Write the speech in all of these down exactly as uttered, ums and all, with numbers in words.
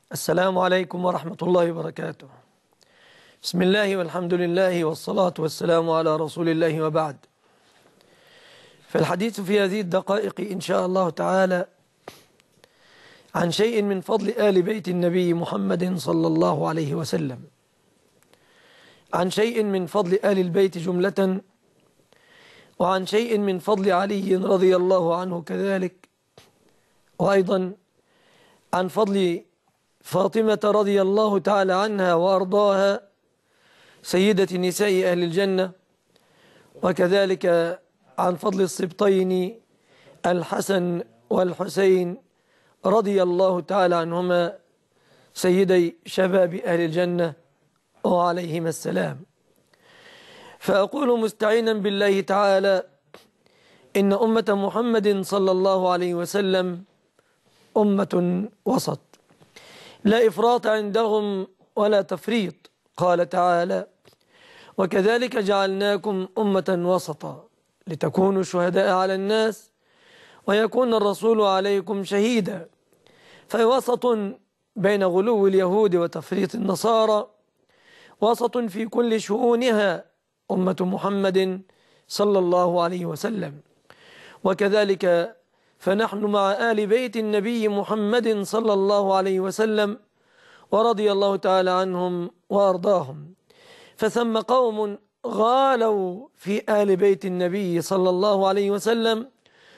السلام عليكم ورحمة الله وبركاته. بسم الله والحمد لله والصلاة والسلام على رسول الله وبعد. فالحديث في هذه الدقائق إن شاء الله تعالى عن شيء من فضل آل بيت النبي محمد صلى الله عليه وسلم، عن شيء من فضل آل البيت جملة، وعن شيء من فضل علي رضي الله عنه كذلك، وأيضا عن فضل فاطمة رضي الله تعالى عنها وأرضاها سيدة نساء أهل الجنة، وكذلك عن فضل السبطين الحسن والحسين رضي الله تعالى عنهما سيدي شباب أهل الجنة وعليهما السلام. فأقول مستعينا بالله تعالى إن أمة محمد صلى الله عليه وسلم أمة وسط، لا إفراط عندهم ولا تفريط. قال تعالى: وكذلك جعلناكم أمة وسطا لتكونوا شهداء على الناس ويكون الرسول عليكم شهيدا. فوسط بين غلو اليهود وتفريط النصارى، وسط في كل شؤونها أمة محمد صلى الله عليه وسلم. وكذلك فنحن مع آل بيت النبي محمد صلى الله عليه وسلم ورضي الله تعالى عنهم وأرضاهم. فثم قوم غالوا في آل بيت النبي صلى الله عليه وسلم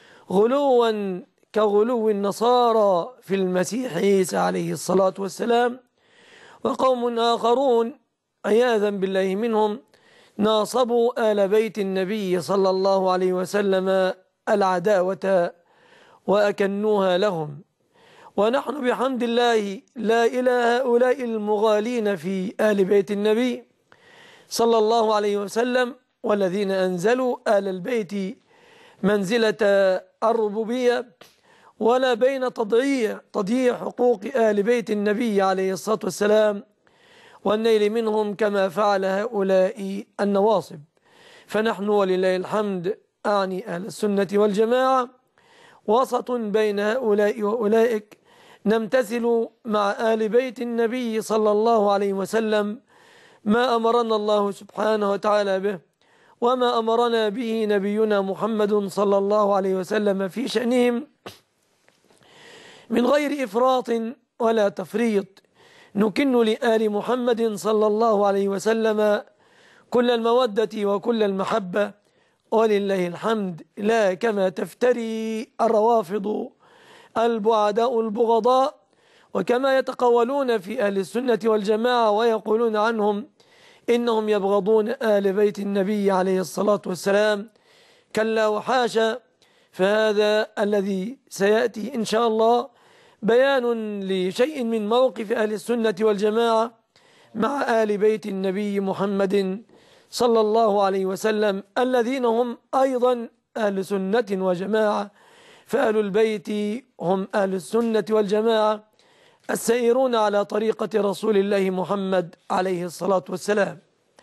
غلوا كغلو النصارى في المسيح عيسى عليه الصلاة والسلام، وقوم آخرون عياذا بالله منهم ناصبوا آل بيت النبي صلى الله عليه وسلم العداوة وأكنوها لهم. ونحن بحمد الله لا إلى هؤلاء المغالين في آل بيت النبي صلى الله عليه وسلم والذين أنزلوا آل البيت منزلة الربوبية، ولا بين تضييع تضييع حقوق آل بيت النبي عليه الصلاة والسلام والنيل منهم كما فعل هؤلاء النواصب. فنحن ولله الحمد أعني أهل السنة والجماعة وسط بين هؤلاء وأولئك، نمتثل مع آل بيت النبي صلى الله عليه وسلم ما أمرنا الله سبحانه وتعالى به وما أمرنا به نبينا محمد صلى الله عليه وسلم في شأنهم من غير إفراط ولا تفريط. نكن لآل محمد صلى الله عليه وسلم كل المودة وكل المحبة، ولله الحمد، لا كما تفتري الروافض البعداء البغضاء وكما يتقولون في أهل السنة والجماعة ويقولون عنهم إنهم يبغضون آل بيت النبي عليه الصلاة والسلام. كلا وحاشا. فهذا الذي سيأتي إن شاء الله بيان لشيء من موقف أهل السنة والجماعة مع آل بيت النبي محمد صلى الله عليه وسلم الذين هم أيضا أهل سنة وجماعة. فأهل البيت هم أهل السنة والجماعة السائرون على طريقة رسول الله محمد عليه الصلاة والسلام.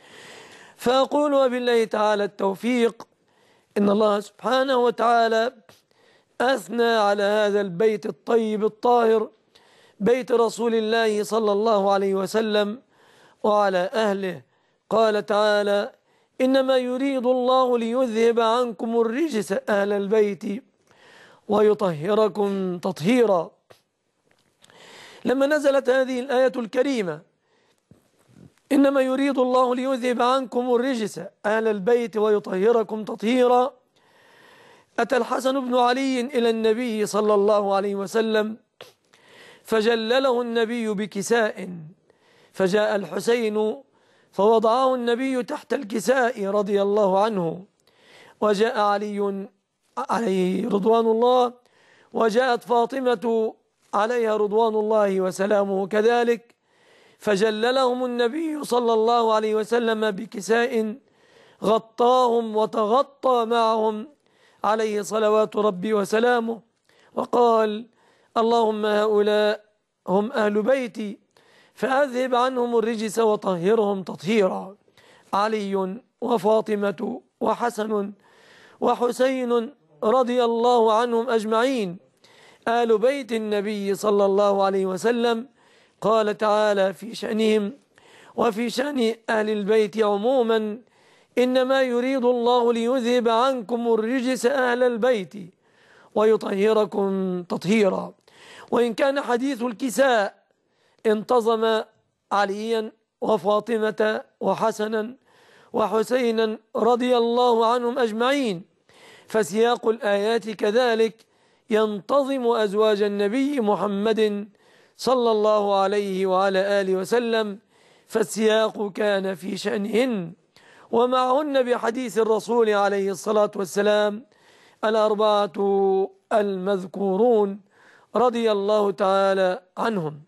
فأقول وبالله تعالى التوفيق إن الله سبحانه وتعالى أثنى على هذا البيت الطيب الطاهر بيت رسول الله صلى الله عليه وسلم وعلى أهله. قال تعالى: إنما يريد الله ليذهب عنكم الرجس أهل البيت ويطهركم تطهيرا. لما نزلت هذه الآية الكريمة إنما يريد الله ليذهب عنكم الرجس أهل البيت ويطهركم تطهيرا، أتى الحسن بن علي إلى النبي صلى الله عليه وسلم فجلله النبي بكساء، فجاء الحسين فوضعه النبي تحت الكساء رضي الله عنه، وجاء علي عليه رضوان الله، وجاءت فاطمة عليها رضوان الله وسلامه كذلك، فجللهم النبي صلى الله عليه وسلم بكساء غطاهم وتغطى معهم عليه صلوات ربي وسلامه، وقال: اللهم هؤلاء هم أهل بيتي فأذهب عنهم الرجس وطهرهم تطهيرا. علي وفاطمة وحسن وحسين رضي الله عنهم أجمعين آل بيت النبي صلى الله عليه وسلم قال تعالى في شأنهم وفي شأن أهل البيت عموما: إنما يريد الله ليذهب عنكم الرجس أهل البيت ويطهركم تطهيرا. وإن كان حديث الكساء انتظم عليا وفاطمة وحسنا وحسينا رضي الله عنهم أجمعين، فسياق الآيات كذلك ينتظم أزواج النبي محمد صلى الله عليه وعلى آله وسلم، فالسياق كان في شأنهن ومعهن بحديث الرسول عليه الصلاة والسلام الأربعة المذكورون رضي الله تعالى عنهم.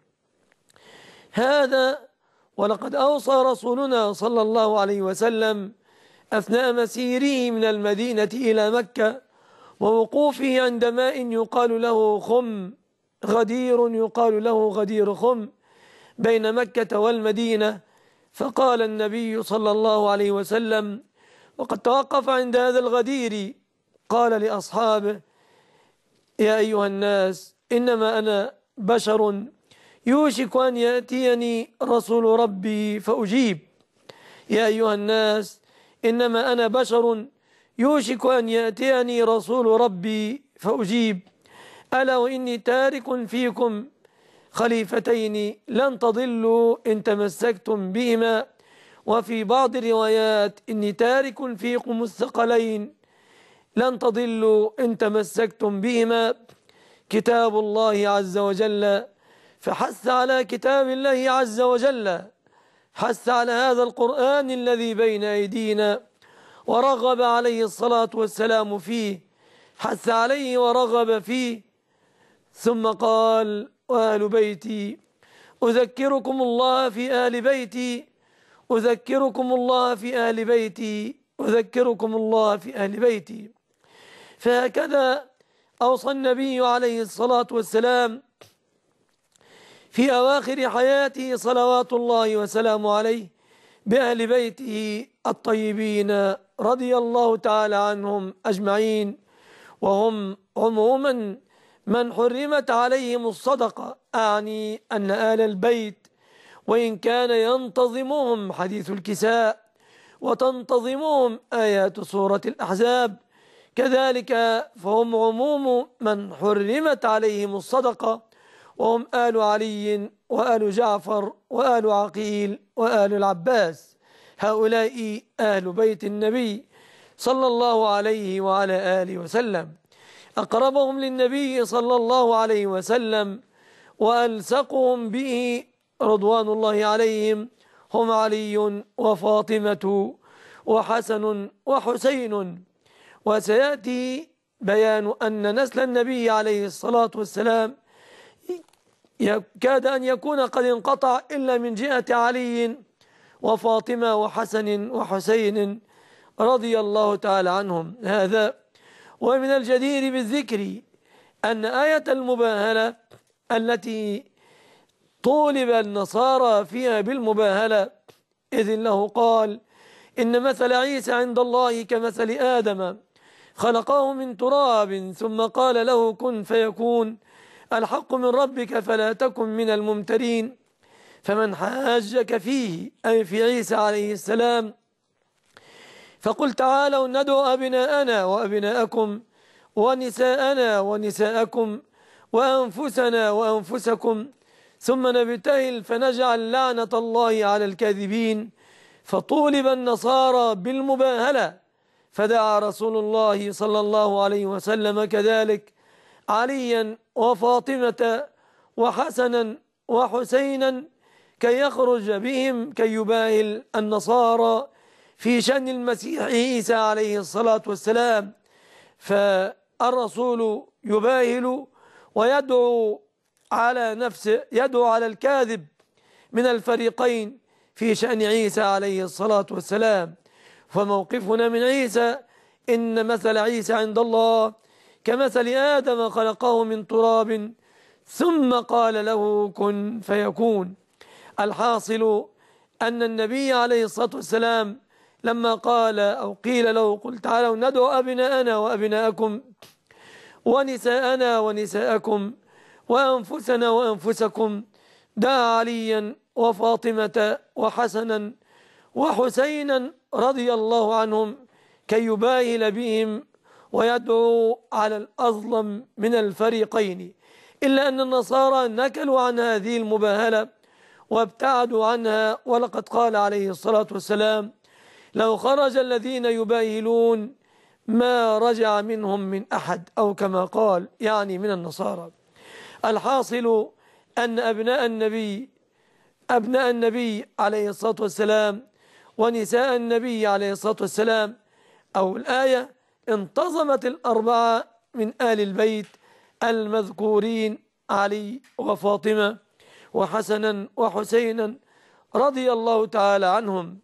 هذا ولقد أوصى رسولنا صلى الله عليه وسلم أثناء مسيره من المدينة إلى مكة ووقوفه عند ماء يقال له خم، غدير يقال له غدير خم بين مكة والمدينة، فقال النبي صلى الله عليه وسلم وقد توقف عند هذا الغدير قال لأصحابه: يا أيها الناس، إنما أنا بشر يوشك أن يأتيني رسول ربي فأجيب. يا أيها الناس، إنما أنا بشر يوشك أن يأتيني رسول ربي فأجيب. ألا وإني تارك فيكم خليفتين لن تضلوا إن تمسكتم بهما، وفي بعض الروايات: إني تارك فيكم الثقلين لن تضلوا إن تمسكتم بهما، كتاب الله عز وجل. فحث على كتاب الله عز وجل، حث على هذا القرآن الذي بين أيدينا، ورغب عليه الصلاة والسلام فيه، حث عليه ورغب فيه. ثم قال: وأهل بيتي أذكركم الله في أهل بيتي أذكركم الله في أهل بيتي أذكركم الله في أهل بيتي. فهكذا أوصى النبي عليه الصلاة والسلام في أواخر حياته صلوات الله وسلامه عليه بأهل بيته الطيبين رضي الله تعالى عنهم أجمعين، وهم عموما من حرمت عليهم الصدقة، أعني أن آل البيت وإن كان ينتظمهم حديث الكساء وتنتظمهم آيات سورة الأحزاب، كذلك فهم عموم من حرمت عليهم الصدقة، وهم آل علي وآل جعفر وآل عقيل وآل العباس. هؤلاء آل بيت النبي صلى الله عليه وعلى آله وسلم. أقربهم للنبي صلى الله عليه وسلم وألصقهم به رضوان الله عليهم هم علي وفاطمة وحسن وحسين. وسيأتي بيان أن نسل النبي عليه الصلاة والسلام يكاد أن يكون قد انقطع إلا من جهة علي وفاطمة وحسن وحسين رضي الله تعالى عنهم. هذا ومن الجدير بالذكر أن آية المباهلة التي طولب النصارى فيها بالمباهلة، إذ له قال: إن مثل عيسى عند الله كمثل آدم خلقه من تراب ثم قال له كن فيكون، الحق من ربك فلا تكن من الممترين. فمن حاجك فيه أي في عيسى عليه السلام فقل تعالوا ندعو أبناءنا وأبناءكم ونساءنا ونساءكم وأنفسنا وأنفسكم ثم نبتهل فنجعل لعنة الله على الكاذبين. فطولب النصارى بالمباهلة، فدعا رسول الله صلى الله عليه وسلم كذلك عليا وفاطمة وحسنا وحسينا كي يخرج بهم كي يباهل النصارى في شأن المسيح عيسى عليه الصلاة والسلام. فالرسول يباهل ويدعو على نفسه، يدعو على الكاذب من الفريقين في شأن عيسى عليه الصلاة والسلام. فموقفنا من عيسى: إن مثل عيسى عند الله كمثل آدم خلقه من تراب ثم قال له كن فيكون. الحاصل أن النبي عليه الصلاة والسلام لما قال أو قيل له قل تعالوا ندعو أبناءنا وأبناءكم ونساءنا ونساءكم وأنفسنا وأنفسكم، دعا عليا وفاطمة وحسنا وحسينا رضي الله عنهم كي يباهل بهم ويدعو على الأظلم من الفريقين، إلا أن النصارى نكلوا عن هذه المباهلة وابتعدوا عنها. ولقد قال عليه الصلاة والسلام: لو خرج الذين يباهلون ما رجع منهم من أحد، أو كما قال يعني من النصارى. الحاصل أن أبناء النبي أبناء النبي عليه الصلاة والسلام ونساء النبي عليه الصلاة والسلام، أو الآية انتظمت الأربعة من آل البيت المذكورين علي وفاطمة وحسنا وحسينا رضي الله تعالى عنهم.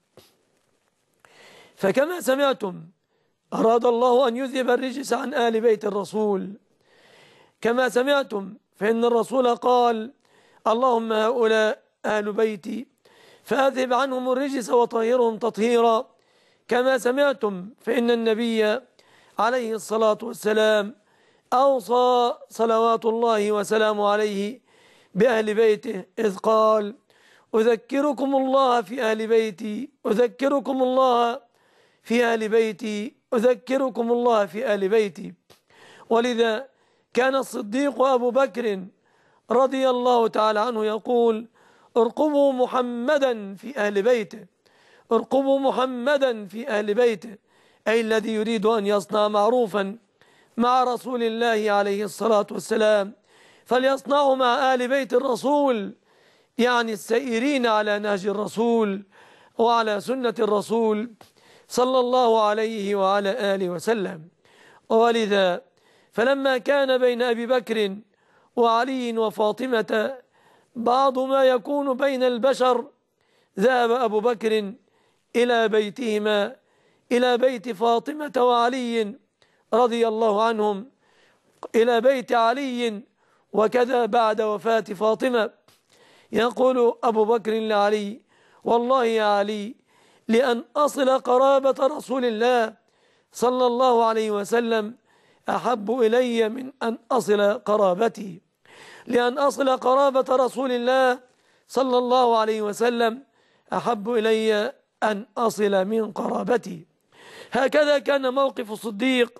فكما سمعتم أراد الله أن يذهب الرجس عن آل بيت الرسول، كما سمعتم فإن الرسول قال: اللهم هؤلاء آل بيتي فأذهب عنهم الرجس وطهرهم تطهيرا. كما سمعتم فإن النبي عليه الصلاة والسلام أوصى صلوات الله وسلامه عليه بأهل بيته إذ قال: أذكركم الله في أهل بيتي أذكركم الله في أهل بيتي أذكركم الله في أهل بيتي. ولذا كان الصديق أبو بكر رضي الله تعالى عنه يقول: ارقبوا محمدا في أهل بيته ارقبوا محمدا في أهل بيته، أي الذي يريد أن يصنع معروفا مع رسول الله عليه الصلاة والسلام فليصنعه مع آل بيت الرسول، يعني السائرين على نهج الرسول وعلى سنة الرسول صلى الله عليه وعلى آله وسلم. ولذا فلما كان بين أبي بكر وعلي وفاطمة بعض ما يكون بين البشر، ذهب أبو بكر إلى بيتهما إلى بيت فاطمة وعلي رضي الله عنهم، إلى بيت علي، وكذا بعد وفاة فاطمة. يقول أبو بكر لعلي: والله يا علي لأن أصل قرابة رسول الله صلى الله عليه وسلم أحب إلي من أن أصل قرابتي لأن أصل قرابة رسول الله صلى الله عليه وسلم أحب إلي أن أصل من قرابتي. هكذا كان موقف الصديق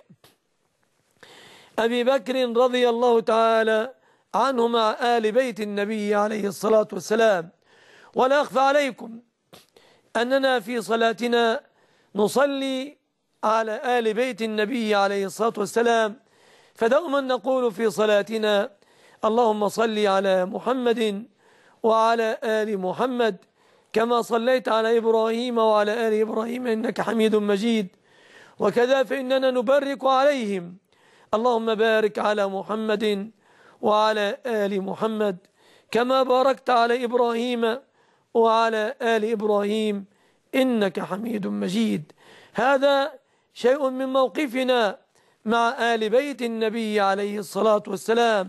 أبي بكر رضي الله تعالى عنه مع آل بيت النبي عليه الصلاة والسلام. ولا أخفى عليكم أننا في صلاتنا نصلي على آل بيت النبي عليه الصلاة والسلام، فدوما نقول في صلاتنا: اللهم صل على محمد وعلى آل محمد كما صليت على إبراهيم وعلى آل إبراهيم إنك حميد مجيد. وكذا فإننا نبارك عليهم: اللهم بارك على محمد وعلى آل محمد كما باركت على إبراهيم وعلى آل إبراهيم إنك حميد مجيد. هذا شيء من موقفنا مع آل بيت النبي عليه الصلاة والسلام،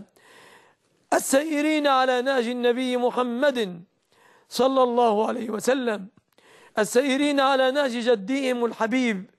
السائرين على نهج النبي محمد صلى الله عليه وسلم، السائرين على نهج جدهم الحبيب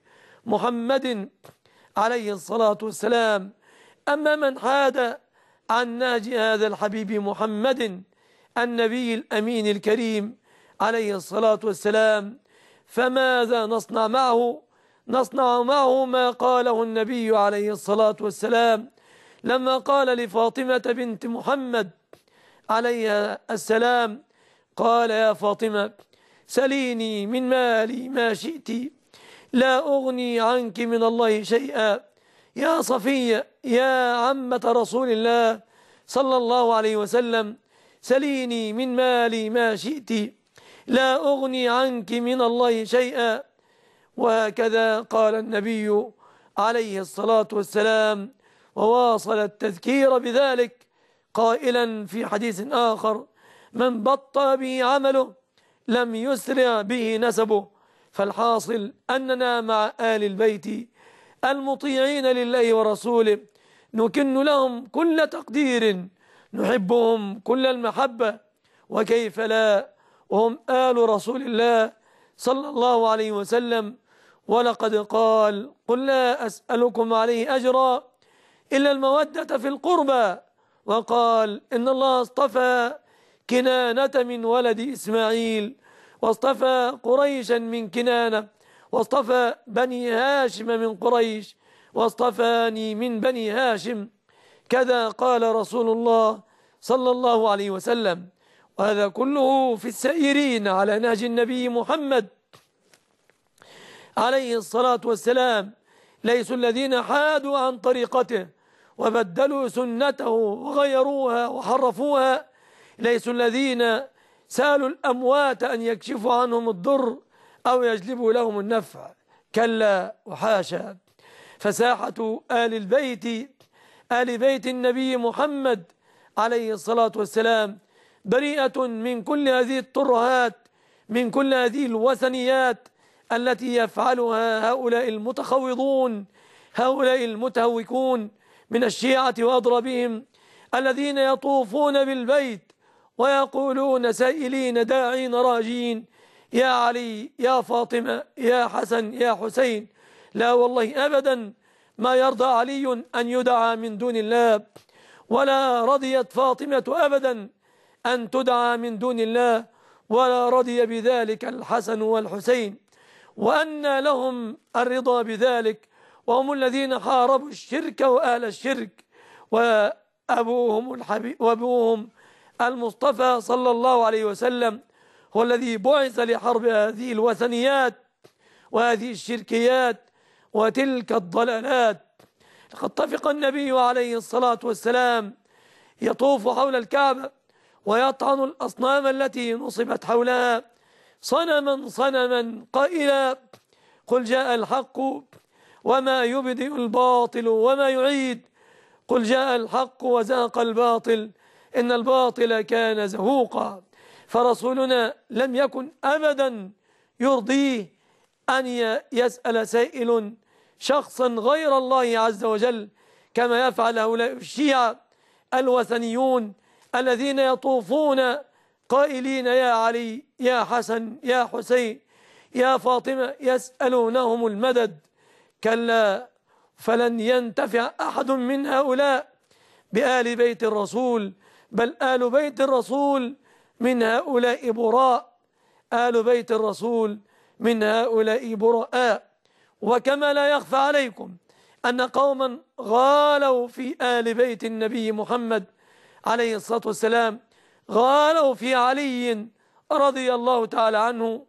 محمد عليه الصلاة والسلام. أما من حاد عن نهج هذا الحبيب محمد النبي الأمين الكريم عليه الصلاة والسلام فماذا نصنع معه؟ نصنع معه ما قاله النبي عليه الصلاة والسلام لما قال لفاطمة بنت محمد عليها السلام، قال: يا فاطمة سليني من مالي ما شئت لا أغني عنك من الله شيئا. يا صفية يا عمة رسول الله صلى الله عليه وسلم، سليني من مالي ما شئت لا أغني عنك من الله شيئا. وهكذا قال النبي عليه الصلاة والسلام، وواصل التذكير بذلك قائلا في حديث آخر: من بطأ به عمله لم يسرع به نسبه. فالحاصل أننا مع آل البيت المطيعين لله ورسوله نكن لهم كل تقدير، نحبهم كل المحبة، وكيف لا وهم آل رسول الله صلى الله عليه وسلم. ولقد قال: قل لا أسألكم عليه أجرا إلا المودة في القربى. وقال: إن الله اصطفى كنانة من ولد إسماعيل، واصطفى قريشا من كنانة، واصطفى بني هاشم من قريش، واصطفاني من بني هاشم. كذا قال رسول الله صلى الله عليه وسلم. وهذا كله في السائرين على نهج النبي محمد عليه الصلاة والسلام، ليسوا الذين حادوا عن طريقته وبدلوا سنته وغيروها وحرفوها، ليسوا الذين سالوا الأموات أن يكشفوا عنهم الضر أو يجلبوا لهم النفع، كلا وحاشا. فساحة آل البيت آل بيت النبي محمد عليه الصلاة والسلام بريئة من كل هذه الترهات، من كل هذه الوثنيات التي يفعلها هؤلاء المتخوضون، هؤلاء المتهوكون من الشيعة وأضربهم، الذين يطوفون بالبيت ويقولون سائلين داعين راجين: يا علي، يا فاطمة، يا حسن، يا حسين. لا والله أبدا ما يرضى علي أن يدعى من دون الله، ولا رضيت فاطمة أبدا أن تدعى من دون الله، ولا رضي بذلك الحسن والحسين. وأن لهم الرضا بذلك وهم الذين حاربوا الشرك وأهل الشرك، وأبوهم الحبيب وأبوهم المصطفى صلى الله عليه وسلم هو الذي بعث لحرب هذه الوثنيات وهذه الشركيات وتلك الضلالات. لقد طفق النبي عليه الصلاة والسلام يطوف حول الكعبة ويطعن الأصنام التي نصبت حولها صنما صنما قائلا: قل جاء الحق وما يبدئ الباطل وما يعيد، قل جاء الحق وزهق الباطل إن الباطل كان زهوقا. فرسولنا لم يكن أبدا يرضيه أن يسأل سائل شخصا غير الله عز وجل، كما يفعل هؤلاء الشيعة الوثنيون الذين يطوفون قائلين: يا علي، يا حسن، يا حسين، يا فاطمة، يسألونهم المدد. كلا، فلن ينتفع أحد من هؤلاء بآل بيت الرسول، بل آل بيت الرسول من هؤلاء براء، آل بيت الرسول من هؤلاء براء. وكما لا يخفى عليكم أن قوما غالوا في آل بيت النبي محمد عليه الصلاة والسلام، غالوا في علي رضي الله تعالى عنه،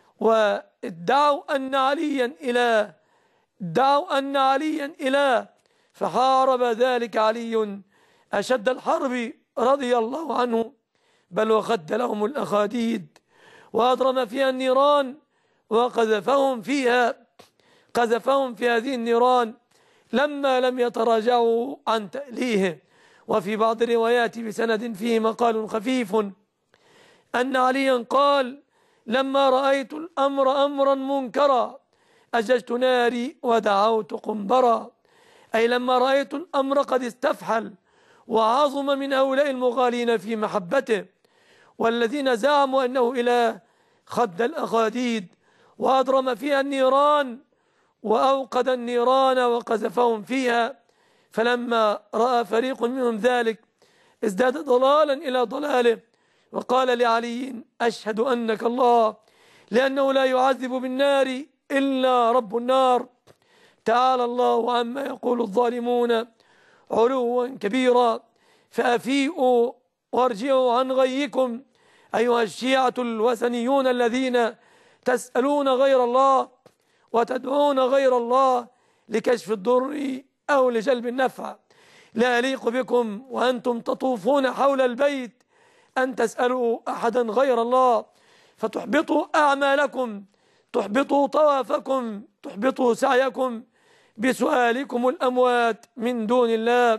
وادعوا أن عليا إله، ادعوا أن عليا إله، فحارب ذلك علي أشد الحرب رضي الله عنه، بل وخد لهم الأخاديد وأضرم فيها النيران وقذفهم فيها، قذفهم في هذه النيران لما لم يتراجعوا عن تأليه. وفي بعض الروايات بسند فيه مقال خفيف أن عليا قال: لما رأيت الأمر أمرا منكرا أججت ناري ودعوت قنبرا، أي لما رأيت الأمر قد استفحل وعظم من هؤلاء المغالين في محبته والذين زعموا أنه إله، خد الأخاديد وأضرم فيها النيران وأوقد النيران وقذفهم فيها. فلما رأى فريق منهم ذلك ازداد ضلالا إلى ضلاله، وقال لعلي: أشهد أنك الله، لأنه لا يعذب بالنار إلا رب النار. تعالى الله عما يقول الظالمون علوا كبيرا، فأفيئوا وارجعوا عن غيكم أيها الشيعة الوثنيون الذين تسألون غير الله وتدعون غير الله لكشف الضر أو لجلب النفع. لا يليق بكم وأنتم تطوفون حول البيت أن تسألوا أحدا غير الله، فتحبطوا أعمالكم، تحبطوا طوافكم، تحبطوا سعيكم بسؤالكم الأموات من دون الله.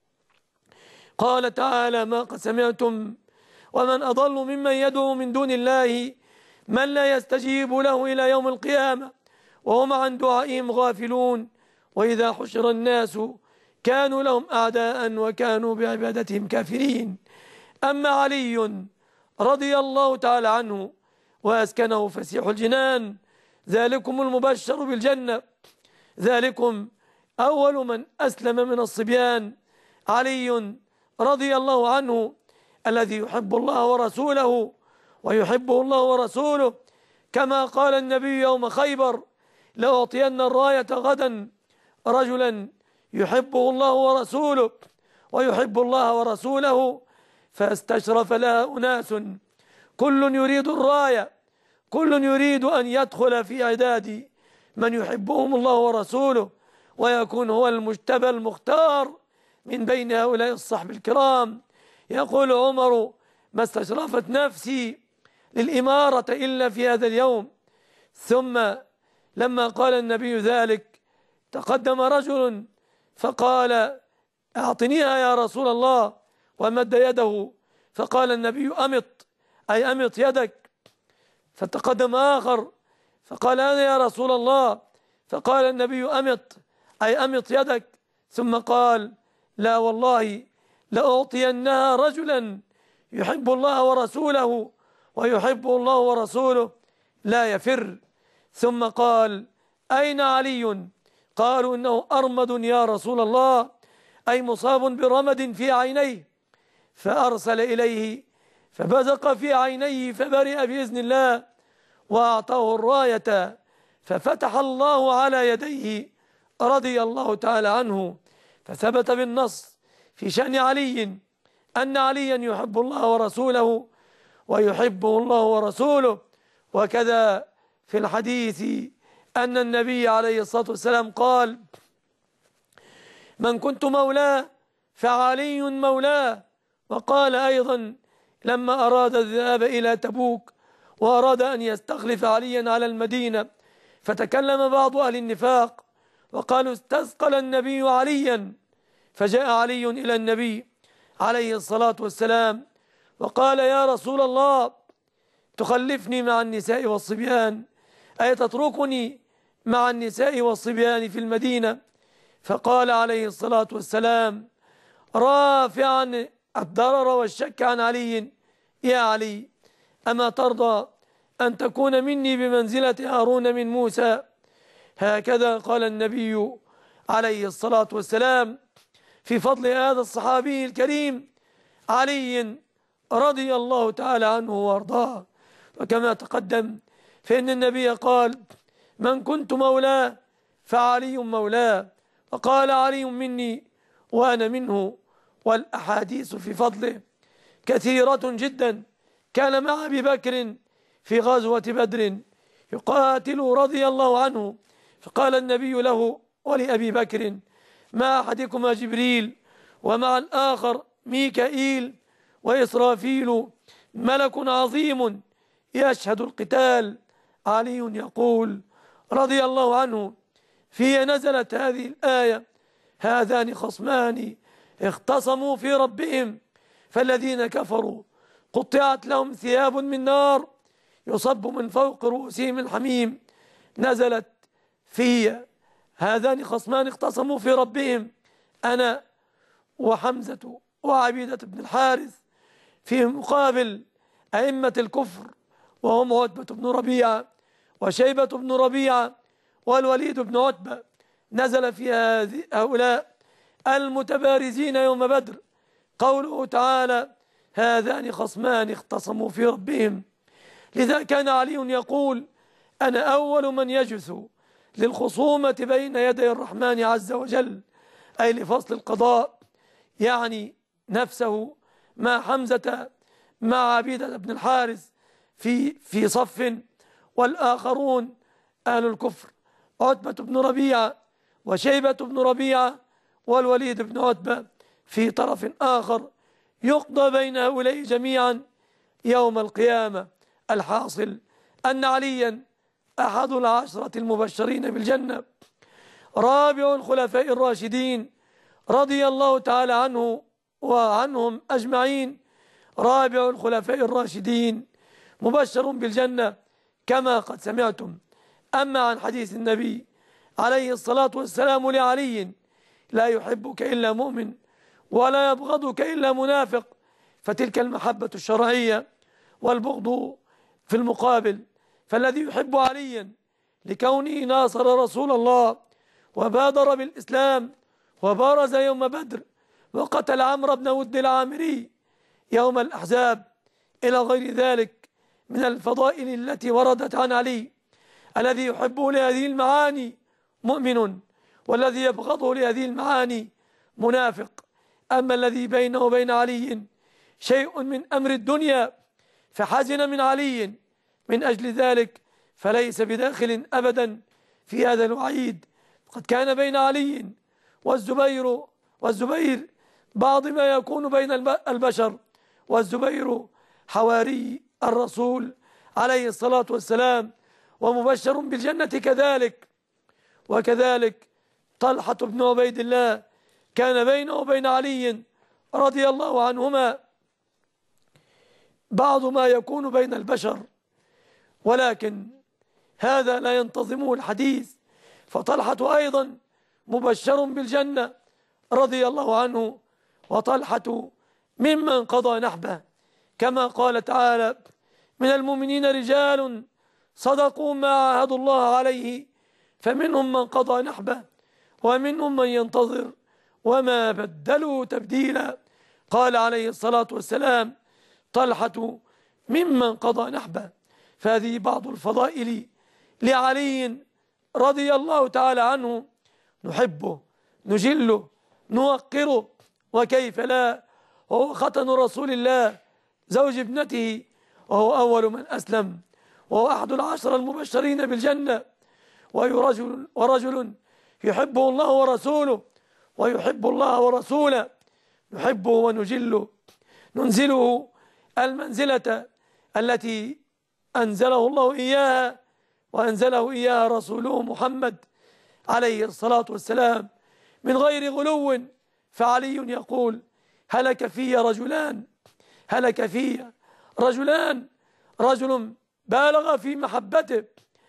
قال تعالى: ما قد سمعتم ومن أضل ممن يدعو من دون الله من لا يستجيب له إلى يوم القيامة وهم عن دعائهم غافلون، وإذا حشر الناس كانوا لهم أعداء وكانوا بعبادتهم كافرين. أما علي رضي الله تعالى عنه وأسكنه فسيح الجنان، ذلكم المبشر بالجنة، ذلكم أول من أسلم من الصبيان علي رضي الله عنه، الذي يحب الله ورسوله ويحبه الله ورسوله، كما قال النبي يوم خيبر: لأعطين الراية غدا رجلا يحبه الله ورسوله ويحب الله ورسوله. فاستشرف لها أناس كل يريد الراية، كل يريد أن يدخل في عداد من يحبهم الله ورسوله ويكون هو المجتبى المختار من بين هؤلاء الصحب الكرام. يقول عمر: ما استشرفت نفسي للإمارة إلا في هذا اليوم. ثم لما قال النبي ذلك تقدم رجل فقال: أعطنيها يا رسول الله، ومد يده، فقال النبي: أمط، أي أمط يدك. فتقدم آخر فقال: أنا يا رسول الله، فقال النبي: أمط، أي أمط يدك. ثم قال: لا والله لأعطينها رجلا يحب الله ورسوله ويحبه الله ورسوله لا يفر. ثم قال: أين علي؟ قالوا: إنه أرمد يا رسول الله، أي مصاب برمد في عينيه. فأرسل إليه فبزق في عينيه فبرئ بإذن الله، وأعطاه الراية ففتح الله على يديه رضي الله تعالى عنه. فثبت بالنص في شأن علي أن عليا يحب الله ورسوله ويحبه الله ورسوله. وكذا في الحديث أن النبي عليه الصلاة والسلام قال: من كنت مولاه فعلي مولاه. وقال أيضا لما أراد الذهاب إلى تبوك وأراد أن يستخلف عليا على المدينة، فتكلم بعض أهل النفاق وقالوا: استثقل النبي عليا. فجاء علي إلى النبي عليه الصلاة والسلام وقال: يا رسول الله، تخلفني مع النساء والصبيان، أي تتركني مع النساء والصبيان في المدينة؟ فقال عليه الصلاة والسلام رافعا الضرر والشك عن علي: يا علي، أما ترضى أن تكون مني بمنزلة هارون من موسى؟ هكذا قال النبي عليه الصلاة والسلام في فضل هذا الصحابي الكريم علي رضي الله تعالى عنه وارضاه. وكما تقدم فإن النبي قال: من كنت مولاه فعلي مولاه، وقال: علي مني وأنا منه. والأحاديث في فضله كثيرة جدا. كان مع أبي بكر في غزوة بدر يقاتل رضي الله عنه، فقال النبي له ولأبي بكر: مع أحدكما جبريل ومع الآخر ميكائيل وإسرافيل ملك عظيم يشهد القتال. علي يقول رضي الله عنه: في نزلت هذه الآية: هذان خصمان اختصموا في ربهم فالذين كفروا قطعت لهم ثياب من نار يصب من فوق رؤوسهم الحميم. نزلت في هذان خصمان اختصموا في ربهم، أنا وحمزة وعبيدة بن الحارث، في مقابل أئمة الكفر وهم عتبة بن ربيعة وشيبة بن ربيعة والوليد بن عتبة. نزل في هؤلاء المتبارزين يوم بدر قوله تعالى: هذان خصمان اختصموا في ربهم. لذا كان علي يقول: أنا أول من يجث للخصومة بين يدي الرحمن عز وجل، أي لفصل القضاء، يعني نفسه مع حمزة مع عبيدة بن الحارث في في صف، والآخرون أهل الكفر عتبة بن ربيعة وشيبة بن ربيعة والوليد بن عتبة في طرف آخر، يقضى بين هؤلاء جميعا يوم القيامة. الحاصل أن عليا أحد العشرة المبشرين بالجنة، رابع الخلفاء الراشدين رضي الله تعالى عنه وعنهم أجمعين، رابع الخلفاء الراشدين مبشر بالجنة كما قد سمعتم. أما عن حديث النبي عليه الصلاة والسلام لعلي: لا يحبك إلا مؤمن ولا يبغضك إلا منافق، فتلك المحبة الشرعية والبغض في المقابل. فالذي يحب عليا لكونه ناصر رسول الله وبادر بالإسلام وبارز يوم بدر وقتل عمرو بن ود العامري، يوم الأحزاب إلى غير ذلك من الفضائل التي وردت عن علي. الذي يحبه لهذه المعاني مؤمن، والذي يبغضه لهذه المعاني منافق. أما الذي بينه وبين علي شيء من أمر الدنيا فحزن من علي من أجل ذلك فليس بداخل أبدا في هذا الوعيد. قد كان بين علي والزبير والزبير بعض ما يكون بين البشر، والزبير حواري الرسول عليه الصلاة والسلام ومبشر بالجنة كذلك. وكذلك طلحة بن عبيد الله كان بينه وبين علي رضي الله عنهما بعض ما يكون بين البشر، ولكن هذا لا ينتظمه الحديث. فطلحة أيضا مبشر بالجنة رضي الله عنه، وطلحة ممن قضى نحبه، كما قال تعالى: من المؤمنين رجال صدقوا ما عاهدوا الله عليه فمنهم من قضى نحبه ومنهم من ينتظر وما بدلوا تبديلا. قال عليه الصلاة والسلام: طلحة ممن قضى نحبه. فهذه بعض الفضائل لعلي رضي الله تعالى عنه، نحبه نجله نوقره، وكيف لا، وهو ختن رسول الله زوج ابنته، وهو أول من أسلم، وهو أحد العشر المبشرين بالجنة، ورجل, ورجل يحبه الله ورسوله ويحب الله ورسوله، نحبه ونجله ننزله المنزلة التي أنزله الله إياها وأنزله إياها رسوله محمد عليه الصلاة والسلام من غير غلو. فعلي يقول: هلك في رجلان هلك في رجلان رجل بالغ في محبته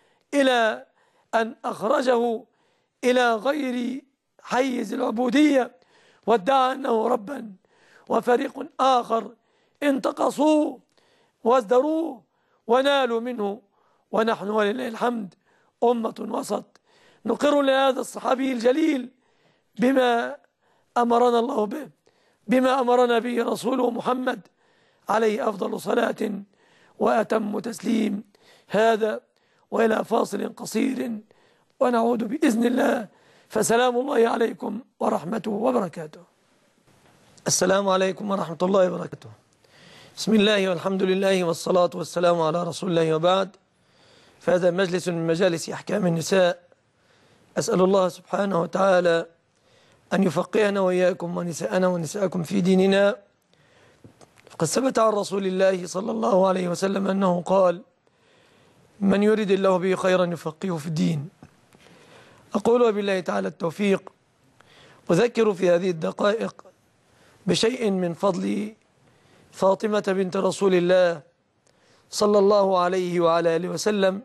إلى أن أخرجه إلى غير حيز العبودية وادعى أنه ربا، وفريق آخر انتقصوه وازدروه ونالوا منه، ونحن ولله الحمد أمة وسط نقر لهذا الصحابي الجليل بما أمرنا الله به، بما أمرنا به رسوله محمد عليه أفضل صلاة وأتم تسليم. هذا وإلى فاصل قصير ونعود بإذن الله، فسلام الله عليكم ورحمته وبركاته. السلام عليكم ورحمة الله وبركاته. بسم الله والحمد لله والصلاة والسلام على رسول الله، وبعد. فهذا مجلس من مجالس أحكام النساء. أسأل الله سبحانه وتعالى أن يفقهنا وإياكم ونساءنا ونساءكم في ديننا. قد ثبت عن رسول الله صلى الله عليه وسلم أنه قال: من يريد الله به خيرا يفقهه في الدين. أقول وبالله تعالى التوفيق. أذكر في هذه الدقائق بشيء من فضل فاطمة بنت رسول الله صلى الله عليه وعلى آله وسلم،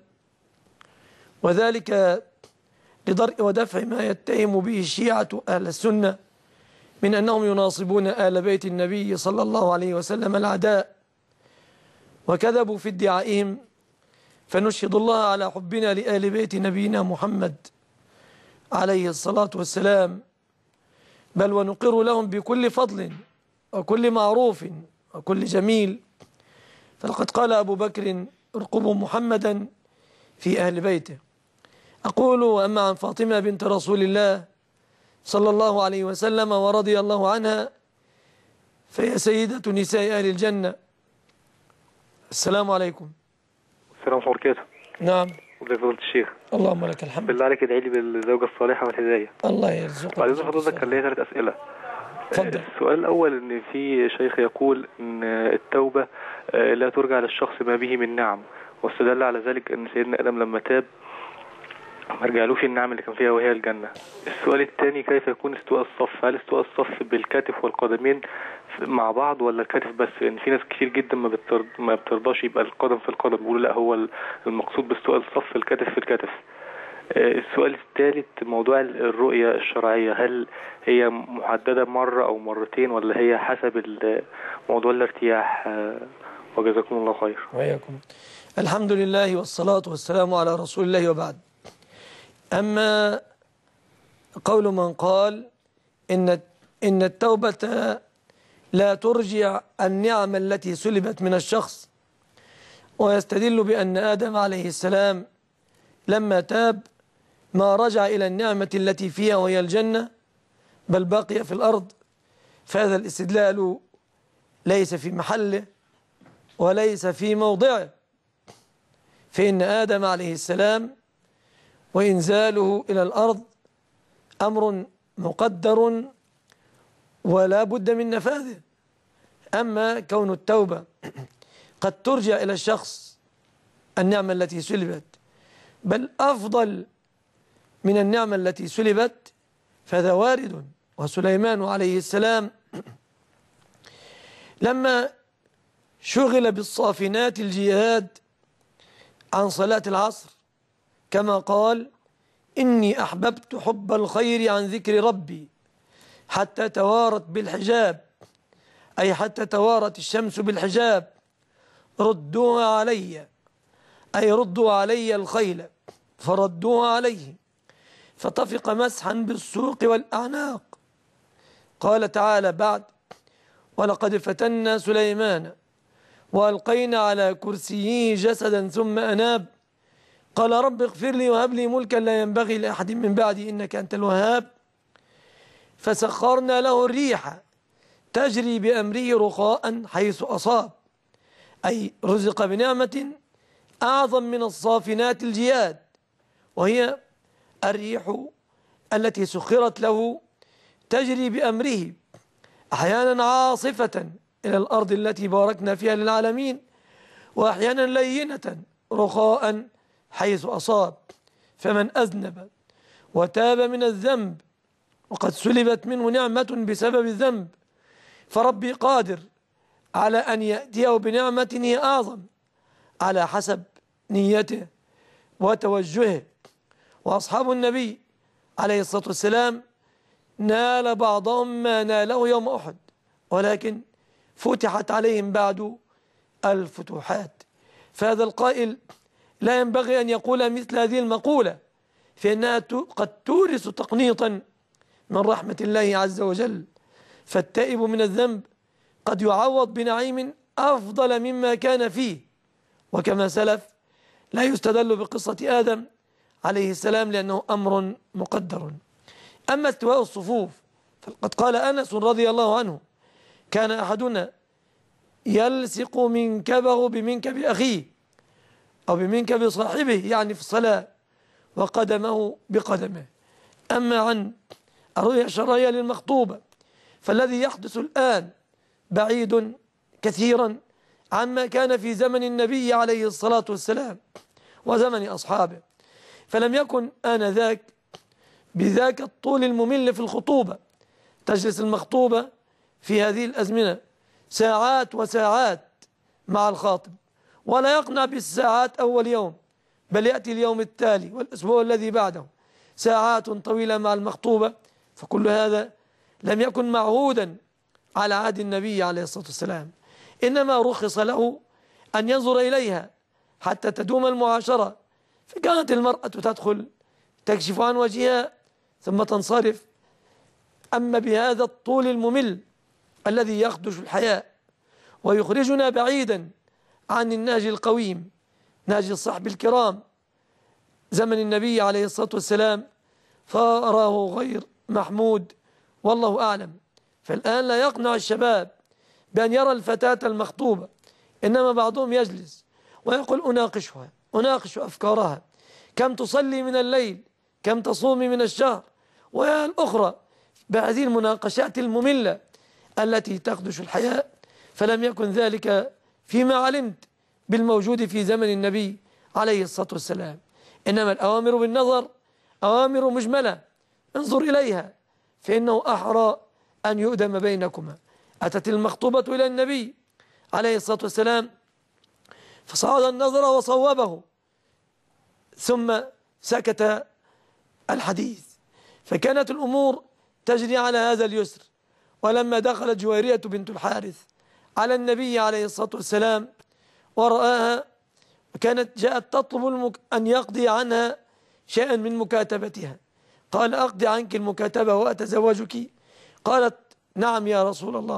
وذلك لدرء ودفع ما يتهم به الشيعة أهل السنة من أنهم يناصبون آل بيت النبي صلى الله عليه وسلم العداء، وكذبوا في ادعائهم. فنشهد الله على حبنا لآل بيت نبينا محمد عليه الصلاة والسلام، بل ونقر لهم بكل فضل وكل معروف وكل جميل. فلقد قال أبو بكر: ارقبوا محمدا في أهل بيته. أقول: وأما عن فاطمة بنت رسول الله صلى الله عليه وسلم ورضي الله عنها فهي سيدة نساء أهل الجنة. السلام عليكم. السلام عليكم ورحمة الله وبركاته. نعم. فضيلة الشيخ، اللهم لك الحمد. بالله عليك ادعي لي بالزوجة الصالحة والهداية. الله يرزقك. بعد إذن فضيلتك كان لي ثلاث أسئلة. تفضل. السؤال الأول: إن في شيخ يقول إن التوبة لا ترجع للشخص ما به من نعم، واستدل على ذلك إن سيدنا آدم لما تاب ما رجعلوش النعم اللي كان فيها وهي الجنة. السؤال الثاني: كيف يكون استواء الصف؟ هل استواء الصف بالكتف والقدمين مع بعض ولا الكتف بس؟ لأن في ناس كتير جدا ما بترض ما بترضاش يبقى القدم في القدم، بيقولوا لا، هو المقصود باستواء الصف الكتف في الكتف. السؤال الثالث: موضوع الرؤية الشرعية، هل هي محددة مرة أو مرتين ولا هي حسب موضوع الارتياح؟ وجزاكم الله خير. وإياكم. الحمد لله والصلاة والسلام على رسول الله، وبعد. أما قول من قال إن إن التوبة لا ترجع النعم التي سلبت من الشخص، ويستدل بأن آدم عليه السلام لما تاب ما رجع إلى النعمة التي فيها وهي الجنة، بل بقي في الأرض. فهذا الاستدلال ليس في محله وليس في موضعه، فإن آدم عليه السلام وإنزاله إلى الأرض أمر مقدر ولا بد من نفاذه. أما كون التوبة قد ترجع إلى الشخص النعمة التي سلبت، بل أفضل من النعمة التي سلبت، فهذا وارد. وسليمان عليه السلام لما شغل بالصافنات الجهاد عن صلاة العصر كما قال: إني أحببت حب الخير عن ذكر ربي حتى توارت بالحجاب، أي حتى توارت الشمس بالحجاب، ردوها علي، أي ردوا علي الخيل، فردوها عليه فطفق مسحا بالسوق والأعناق. قال تعالى بعد: ولقد فتنا سليمان وألقينا على كرسيه جسدا ثم أناب قال رب اغفر لي وهب لي ملكا لا ينبغي لأحد من بعدي إنك أنت الوهاب. فسخرنا له الريح تجري بأمره رخاء حيث أصاب، أي رزق بنعمة أعظم من الصافنات الجياد، وهي الريح التي سخرت له تجري بأمره أحيانا عاصفة إلى الأرض التي باركنا فيها للعالمين، وأحيانا لينة رخاء حيث أصاب. فمن أذنب وتاب من الذنب وقد سلبت منه نعمة بسبب الذنب، فربي قادر على أن يأتيه بنعمة هي أعظم على حسب نيته وتوجهه. وأصحاب النبي عليه الصلاة والسلام نال بعضهم ما ناله يوم أحد، ولكن فتحت عليهم بعد الفتوحات. فهذا القائل لا ينبغي أن يقول مثل هذه المقولة، فإنها قد تورث تقنيطا من رحمة الله عز وجل. فالتائب من الذنب قد يعوض بنعيم أفضل مما كان فيه، وكما سلف لا يستدل بقصة آدم عليه السلام لأنه أمر مقدر. أما استواء الصفوف فقد قال أنس رضي الله عنه: كان أحدنا يلصق منكبه بمنكب أخيه أو بمنكب صاحبه، يعني في الصلاة، وقدمه بقدمه. أما عن الرؤيا الشرعية للمخطوبة فالذي يحدث الآن بعيد كثيرا عما كان في زمن النبي عليه الصلاة والسلام وزمن أصحابه، فلم يكن آنذاك بذاك الطول الممل في الخطوبة. تجلس المخطوبة في هذه الأزمنة ساعات وساعات مع الخاطب، ولا يقنع بالساعات أول يوم، بل يأتي اليوم التالي والأسبوع الذي بعده ساعات طويلة مع المخطوبة. فكل هذا لم يكن معهودا على عهد النبي عليه الصلاة والسلام، إنما رخص له أن ينظر إليها حتى تدوم المعاشرة. فكانت المرأة تدخل تكشف عن وجهها ثم تنصرف. أما بهذا الطول الممل الذي يخدش الحياة ويخرجنا بعيدا عن النهج القويم، نهج الصحب الكرام زمن النبي عليه الصلاة والسلام، فأراه غير محمود والله أعلم. فالآن لا يقنع الشباب بأن يرى الفتاة المخطوبة، إنما بعضهم يجلس ويقول: أناقشها، أناقش أفكارها، كم تصلي من الليل، كم تصومي من الشهر، والأخرى بهذه المناقشات المملة التي تخدش الحياة. فلم يكن ذلك فيما علمت بالموجود في زمن النبي عليه الصلاة والسلام، إنما الأوامر بالنظر أوامر مجملة، انظر إليها فإنه أحرى أن يؤدم بينكما. أتت المخطوبة إلى النبي عليه الصلاة والسلام فصعد النظر وصوبه، ثم سكت الحديث، فكانت الأمور تجري على هذا اليسر. ولما دخلت جويرية بنت الحارث على النبي عليه الصلاة والسلام ورآها، وكانت جاءت تطلب المك... أن يقضي عنها شيئا من مكاتبتها، قال: أقضي عنك المكاتبة وأتزوجك؟ قالت: نعم يا رسول الله.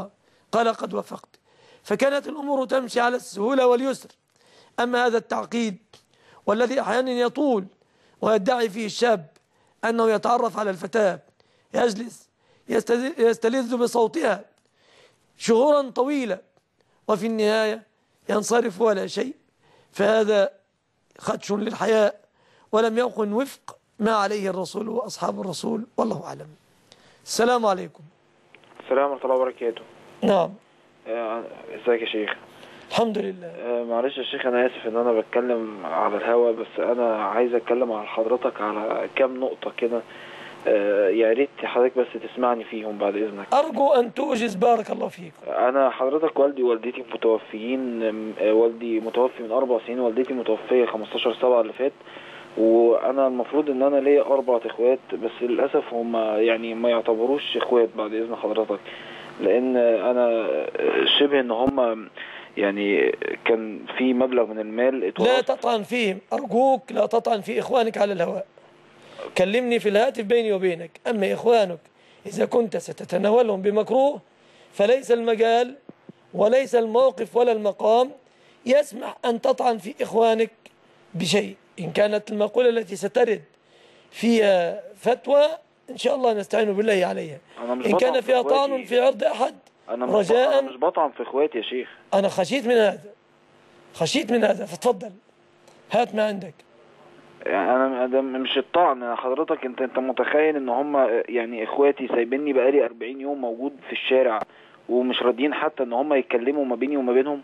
قال قد وافقت. فكانت الأمور تمشي على السهولة واليسر. أما هذا التعقيد والذي أحيانا يطول ويدعي فيه الشاب أنه يتعرف على الفتاة، يجلس يستلذ بصوتها شهورا طويلة وفي النهاية ينصرف ولا شيء، فهذا خدش للحياء ولم يكن وفق ما عليه الرسول وأصحاب الرسول، والله أعلم. السلام عليكم. السلام ورحمة الله وبركاته. نعم. ازيك يا شيخ؟ الحمد لله. آه معلش يا شيخ، انا اسف ان انا بتكلم على الهوا، بس انا عايز اتكلم على حضرتك على كام نقطة كده. آه يا ريت حضرتك بس تسمعني فيهم بعد اذنك. ارجو ان توجز، بارك الله فيك. انا حضرتك والدي ووالدتي متوفيين. آه والدي متوفي من اربع سنين، والدتي متوفية خمستاشر سبعة اللي فات، وانا المفروض ان انا ليا اربع اخوات، بس للاسف هم يعني ما يعتبروش اخوات بعد اذن حضرتك، لان انا شبه ان هم يعني كان في مبلغ من المال اتورث. لا تطعن فيهم أرجوك، لا تطعن في إخوانك على الهواء. كلمني في الهاتف بيني وبينك. أما إخوانك إذا كنت ستتناولهم بمكروه فليس المجال وليس الموقف ولا المقام يسمح أن تطعن في إخوانك بشيء. إن كانت المقولة التي سترد فيها فتوى إن شاء الله نستعين بالله عليها. إن كان فيها طعن في عرض أحد أنا مش رجاء أنا مش بطعن في إخواتي يا شيخ. أنا خشيت من هذا، خشيت من هذا، فتفضل هات ما عندك. يعني أنا ده مش الطعن حضرتك، أنت أنت متخيل إن هم يعني إخواتي سايبيني بقالي أربعين يوم موجود في الشارع ومش راضيين حتى إن هم يتكلموا ما بيني وما بينهم؟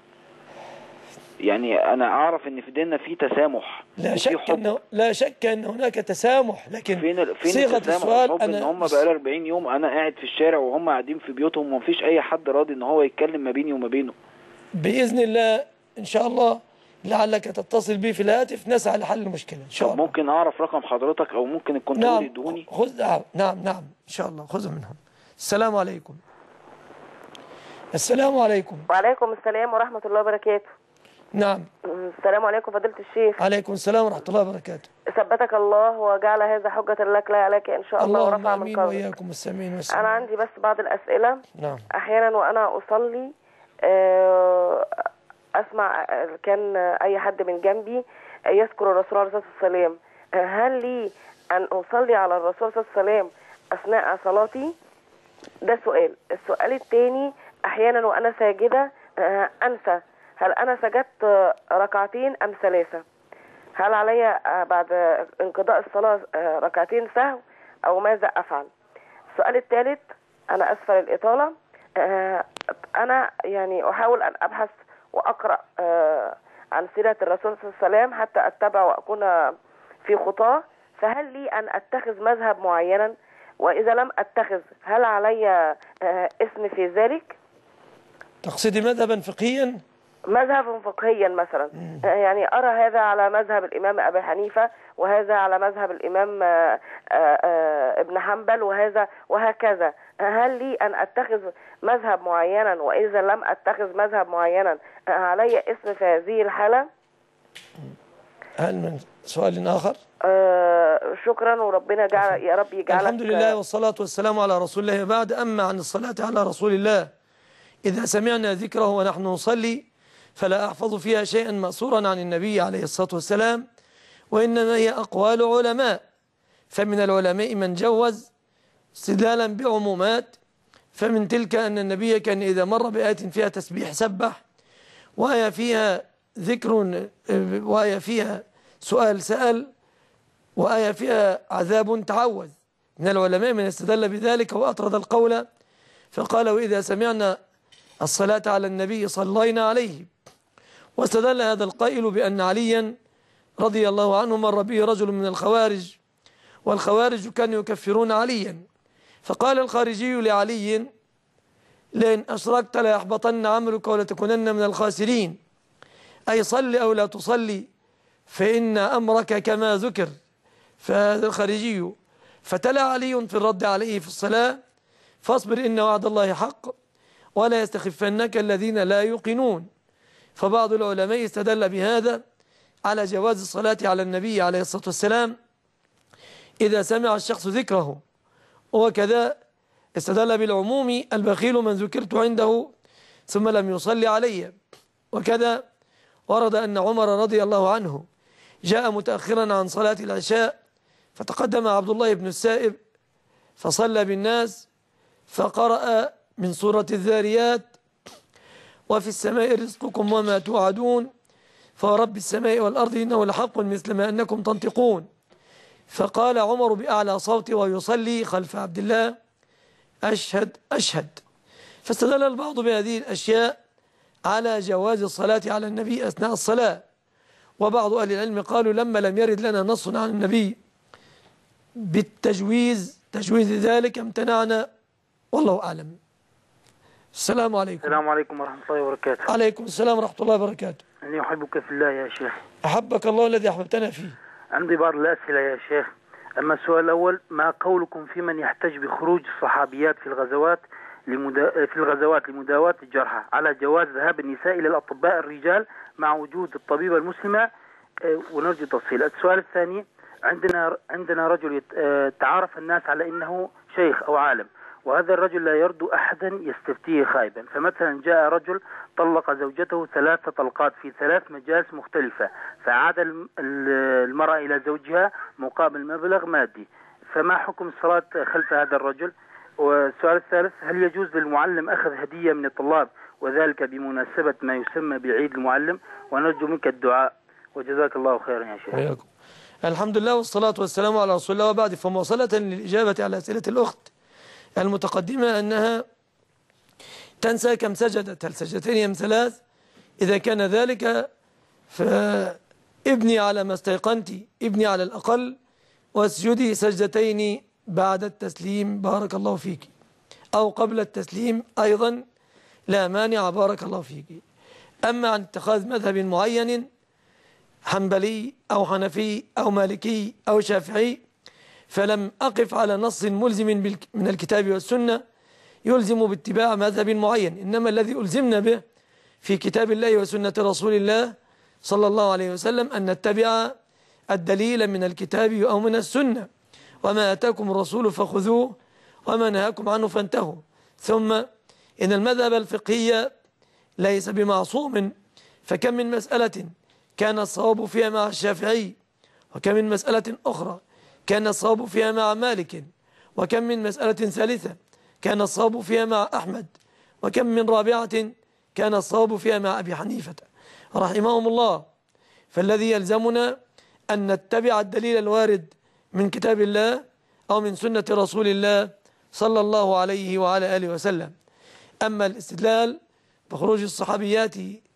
يعني أنا أعرف إن في ديننا في تسامح، لا شك إنه لا شك أن هناك تسامح، لكن فين فين صيغة السؤال أنا إن هم بقالي أربعين يوم أنا قاعد في الشارع وهم قاعدين في بيوتهم ومفيش أي حد راضي إن هو يتكلم ما بيني وما بينه. بإذن الله إن شاء الله لعلك تتصل بي في الهاتف نسعى لحل المشكلة إن شاء الله. ممكن أعرف رقم حضرتك أو ممكن الكنترول نعم يدوني؟ خذ. نعم نعم نعم إن شاء الله خذ منهم. السلام عليكم. السلام عليكم. وعليكم السلام ورحمة الله وبركاته. نعم. السلام عليكم فضيلة الشيخ. عليكم السلام ورحمة الله وبركاته. ثبتك الله وجعل هذا حجة لك لا عليك إن شاء الله ورفع من قدرك. وإياكم السامعين والسامعين. أنا عندي بس بعض الأسئلة. نعم. أحيانا وأنا أصلي أسمع كان أي حد من جنبي يذكر الرسول عليه الصلاة والسلام، هل لي أن أصلي على الرسول صلى الله عليه وسلم أثناء صلاتي؟ ده سؤال. السؤال الثاني، أحيانا وأنا ساجدة أنسى هل أنا سجدت ركعتين أم ثلاثة؟ هل علي بعد انقضاء الصلاة ركعتين سهو أو ماذا أفعل؟ السؤال الثالث، أنا أسفل الإطالة، أنا يعني أحاول أن أبحث وأقرأ عن سيرة الرسول صلى الله عليه وسلم حتى أتبع وأكون في خطاه، فهل لي أن أتخذ مذهب معينا؟ وإذا لم أتخذ هل علي اسم في ذلك؟ تقصدي مذهبا فقهيا؟ مذهب فقهيا مثلا. مم. يعني أرى هذا على مذهب الإمام أبي حنيفة، وهذا على مذهب الإمام آآ آآ ابن حنبل، وهذا وهكذا. هل لي أن أتخذ مذهب معينا؟ وإذا لم أتخذ مذهب معينا علي اسم في هذه الحالة؟ هل من سؤال آخر؟ شكرا وربنا جعل يا رب يجعلك. الحمد لله والصلاة والسلام على رسول الله. بعد أما عن الصلاة على رسول الله، إذا سمعنا ذكره ونحن نصلي فلا أحفظ فيها شيئا مأثورا عن النبي عليه الصلاة والسلام، وإنما هي أقوال علماء. فمن العلماء من جوز استدلالا بعمومات، فمن تلك أن النبي كان إذا مر بآية فيها تسبيح سبح، وآية فيها ذكر، وآية فيها سؤال سأل، وآية فيها عذاب تعوذ. من العلماء من استدل بذلك وأطرد القول فقال وإذا سمعنا الصلاة على النبي صلينا عليه. واستدل هذا القائل بأن عليا رضي الله عنه مر به رجل من الخوارج، والخوارج كانوا يكفرون عليا، فقال الخارجي لعلي لئن أشركت ليحبطن عملك ولتكونن من الخاسرين، أي صل أو لا تصلي فإن أمرك كما ذكر. فهذا الخارجي فتلا علي في الرد عليه في الصلاة فاصبر إن وعد الله حق ولا يستخفنك الذين لا يوقنون. فبعض العلماء استدل بهذا على جواز الصلاة على النبي عليه الصلاة والسلام إذا سمع الشخص ذكره، وكذا استدل بالعموم البخيل من ذكرت عنده ثم لم يصلي علي. وكذا ورد أن عمر رضي الله عنه جاء متأخرا عن صلاة العشاء، فتقدم عبد الله بن السائب فصلى بالناس، فقرأ من سورة الذاريات: وفي السماء رزقكم وما توعدون فورب السماء والأرض إنه لحق مثل ما أنكم تنطقون. فقال عمر بأعلى صوت ويصلي خلف عبد الله: أشهد أشهد. فاستدل البعض بهذه الأشياء على جواز الصلاة على النبي أثناء الصلاة، وبعض أهل العلم قالوا لما لم يرد لنا نص عن النبي بالتجويز تجويز ذلك امتنعنا، والله أعلم. السلام عليكم. السلام عليكم ورحمة الله وبركاته. عليكم السلام ورحمة الله وبركاته. أني أحبك في الله يا شيخ. أحبك الله الذي أحببتنا فيه. عندي بعض الأسئلة يا شيخ. أما السؤال الأول: ما قولكم في من يحتج بخروج الصحابيات في الغزوات لمدا... في الغزوات لمداواة الجرحى على جواز ذهاب النساء إلى الأطباء الرجال مع وجود الطبيبة المسلمة؟ ونرجو تفصيل. السؤال الثاني: عندنا عندنا رجل تعارف الناس على أنه شيخ أو عالم، وهذا الرجل لا يرد أحدا يستفتيه خائبا. فمثلا جاء رجل طلق زوجته ثلاث طلقات في ثلاث مجالس مختلفة، فعاد المرأة إلى زوجها مقابل مبلغ مادي، فما حكم الصلاة خلف هذا الرجل؟ والسؤال الثالث: هل يجوز للمعلم أخذ هدية من الطلاب وذلك بمناسبة ما يسمى بعيد المعلم؟ ونرجو منك الدعاء، وجزاك الله خيرا يا شيخ. وياكم. الحمد لله والصلاة والسلام على رسول الله، وبعد. فمواصلة للإجابة على أسئلة الأخت المتقدمة أنها تنسى كم سجدت، هل سجدتين أم ثلاث؟ إذا كان ذلك فابني على ما استيقنت، ابني على الأقل واسجدي سجدتين بعد التسليم بارك الله فيك، أو قبل التسليم أيضا لا مانع بارك الله فيك. أما عن اتخاذ مذهب معين حنبلي أو حنفي أو مالكي أو شافعي فلم أقف على نص ملزم من الكتاب والسنة يلزم باتباع مذهب معين، إنما الذي ألزمنا به في كتاب الله وسنة رسول الله صلى الله عليه وسلم أن نتبع الدليل من الكتاب أو من السنة، وما أتاكم الرسول فخذوه وما نهاكم عنه فانتهوا. ثم إن المذهب الفقهي ليس بمعصوم، فكم من مسألة كان الصواب فيها مع الشافعي، وكم من مسألة أخرى كان الصواب فيها مع مالك، وكم من مسألة ثالثة كان الصواب فيها مع أحمد، وكم من رابعة كان الصواب فيها مع أبي حنيفة رحمهم الله. فالذي يلزمنا أن نتبع الدليل الوارد من كتاب الله أو من سنة رسول الله صلى الله عليه وعلى آله وسلم. أما الاستدلال بخروج الصحابيات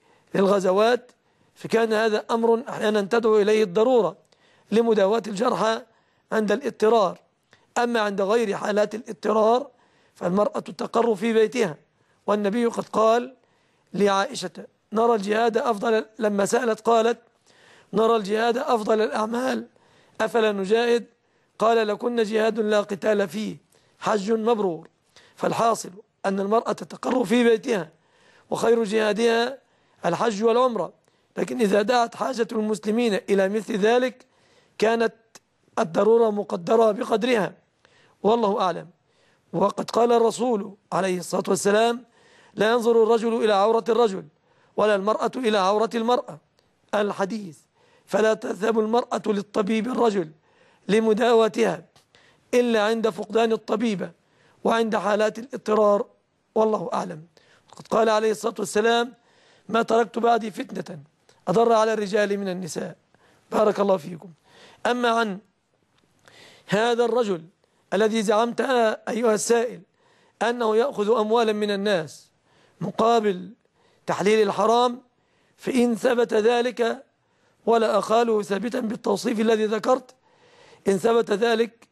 للغزوات فكان هذا أمر أحيانا تدعو إليه الضرورة لمداواة الجرحى عند الاضطرار. أما عند غير حالات الاضطرار فالمرأة تقر في بيتها، والنبي قد قال لعائشة: نرى الجهاد أفضل، لما سألت قالت: نرى الجهاد أفضل الأعمال أفلا نجاهد؟ قال: لكن جهاد لا قتال فيه حج مبرور. فالحاصل أن المرأة تقر في بيتها، وخير جهادها الحج والعمرة، لكن إذا دعت حاجة المسلمين إلى مثل ذلك كانت الضرورة مقدرة بقدرها، والله أعلم. وقد قال الرسول عليه الصلاة والسلام: لا ينظر الرجل إلى عورة الرجل ولا المرأة إلى عورة المرأة، الحديث. فلا تذهب المرأة للطبيب الرجل لمداواتها إلا عند فقدان الطبيبة وعند حالات الاضطرار، والله أعلم. قد قال عليه الصلاة والسلام: ما تركت بعدي فتنة أضر على الرجال من النساء، بارك الله فيكم. أما عن هذا الرجل الذي زعمت أيها السائل أنه يأخذ أموالا من الناس مقابل تحليل الحرام، فإن ثبت ذلك، ولا أخاله ثابتا بالتوصيف الذي ذكرت، إن ثبت ذلك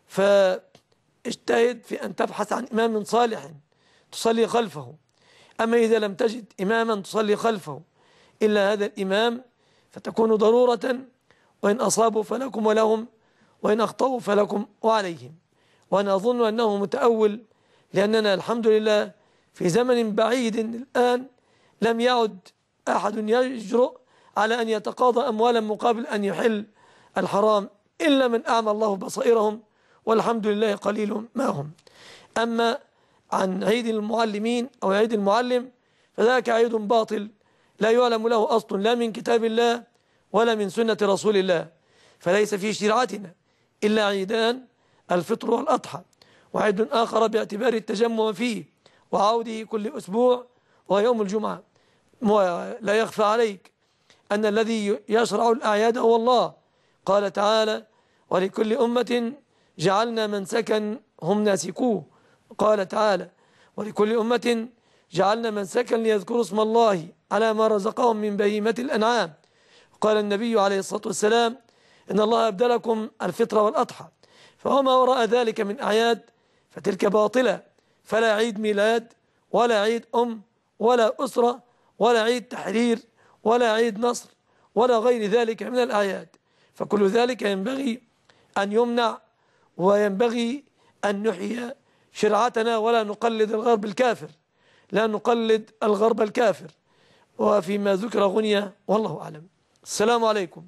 فاجتهد في أن تبحث عن إمام صالح تصلي خلفه. أما إذا لم تجد إماما تصلي خلفه إلا هذا الإمام فتكون ضرورة، وإن أصابوا فلكم ولهم، وإن أخطأوا فلكم وعليهم. وأنا أظن أنه متأول، لأننا الحمد لله في زمن بعيد الآن لم يعد أحد يجرؤ على أن يتقاضى أموالا مقابل أن يحل الحرام إلا من أعمى الله بصائرهم، والحمد لله قليل ما هم. أما عن عيد المعلمين أو عيد المعلم فذاك عيد باطل لا يعلم له أصل لا من كتاب الله ولا من سنة رسول الله، فليس في شريعتنا إلا عيدان، الفطر والأضحى، وعيد آخر باعتبار التجمع فيه وعوده كل أسبوع ويوم الجمعة. ولا يخفى عليك أن الذي يشرع الأعياد هو الله، قال تعالى: ولكل أمة جعلنا منسكا هم ناسكوه. قال تعالى: ولكل أمة جعلنا منسكا ليذكروا اسم الله على ما رزقهم من بهيمة الأنعام. قال النبي عليه الصلاة والسلام: إن الله أبدلكم الفطر والأضحى، فوما وراء ذلك من أعياد فتلك باطلة، فلا عيد ميلاد ولا عيد أم ولا أسرة ولا عيد تحرير ولا عيد نصر ولا غير ذلك من الأعياد، فكل ذلك ينبغي أن يمنع، وينبغي أن نحيي شرعتنا ولا نقلد الغرب الكافر، لا نقلد الغرب الكافر. وفيما ذكر غنية والله أعلم. السلام عليكم.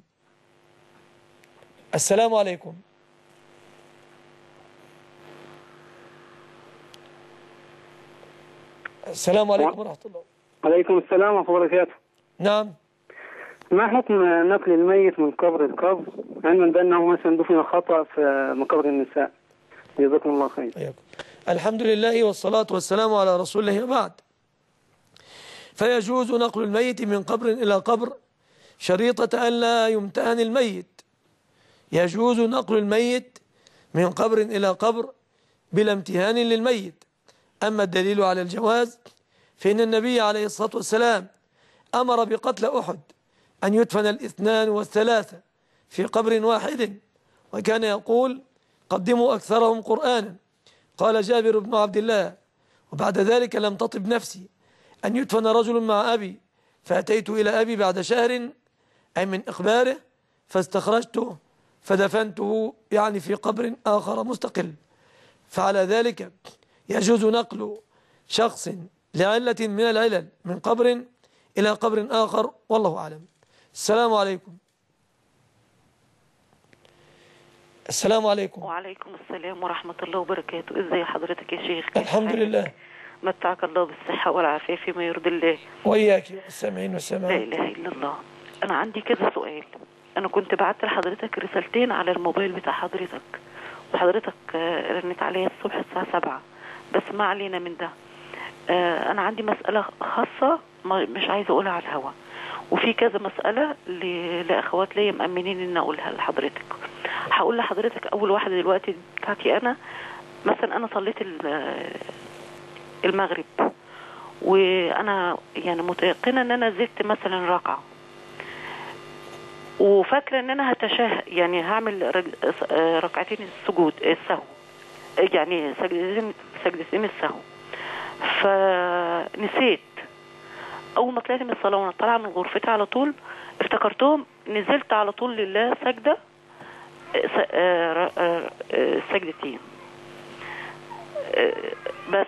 السلام عليكم. السلام عليكم ورحمة الله. عليكم السلام ورحمة الله وبركاته. نعم. ما حكم نقل الميت من قبر القبر علما بأنه مثلا دفن خطأ في مقابر النساء؟ جزاكم الله خير. أيكم. الحمد لله والصلاة والسلام على رسول الله وبعد. فيجوز نقل الميت من قبر إلى قبر شريطة ألا يمتهن الميت. يجوز نقل الميت من قبر إلى قبر بلا امتهان للميت. أما الدليل على الجواز فإن النبي عليه الصلاة والسلام أمر بقتل أحد أن يدفن الاثنان والثلاثة في قبر واحد، وكان يقول: قدموا أكثرهم قرآنا. قال جابر بن عبد الله: وبعد ذلك لم تطب نفسي أن يدفن رجل مع أبي، فأتيت إلى أبي بعد شهر أي من إخباره فاستخرجته فدفنته، يعني في قبر آخر مستقل. فعلى ذلك يجوز نقل شخص لعلة من العلل من قبر إلى قبر آخر والله أعلم. السلام عليكم. السلام عليكم. وعليكم السلام ورحمة الله وبركاته. ازي حضرتك يا شيخ؟ الحمد لله. متعك الله بالصحة والعافية فيما يرضي الله. وإياك السامعين والسامعات. لا إله إلا الله. أنا عندي كذا سؤال. أنا كنت بعت لحضرتك رسالتين على الموبايل بتاع حضرتك، وحضرتك رنت عليا الصبح الساعة سبعة، بس ما علينا من ده. أنا عندي مسألة خاصة مش عايزة أقولها على الهوا، وفي كذا مسألة لأخوات ليا مأمنين إن أقولها لحضرتك. هقول لحضرتك أول واحدة دلوقتي بتاعتي أنا. مثلا أنا صليت المغرب، وأنا يعني متيقنة إن أنا زدت مثلا ركعة، وفاكرة إن أنا هتشهد، يعني هعمل ركعتين السجود السهو، يعني سجدتين سجدتين السهو، فنسيت. أول ما طلعت من الصلاة وأنا طالعة من غرفتي على طول افتكرتهم، نزلت على طول لله سجدة سجدتين بس،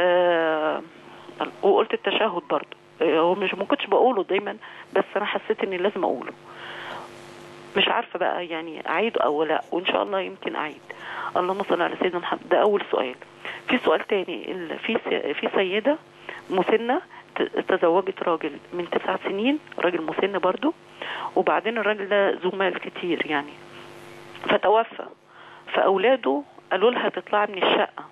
وقلت التشهد برضه. هو مش ما كنتش بقوله دايما، بس أنا حسيت إني لازم أقوله. مش عارفة بقى يعني أعيد أو لا، وإن شاء الله يمكن أعيد. اللهم صل على سيدنا محمد. ده أول سؤال. في سؤال تاني. في في سيدة مسنة تزوجت راجل من تسع سنين، راجل مسن برضو، وبعدين الراجل ده ذو مال كتير يعني، فتوفى. فأولاده قالوا لها تطلع من الشقة،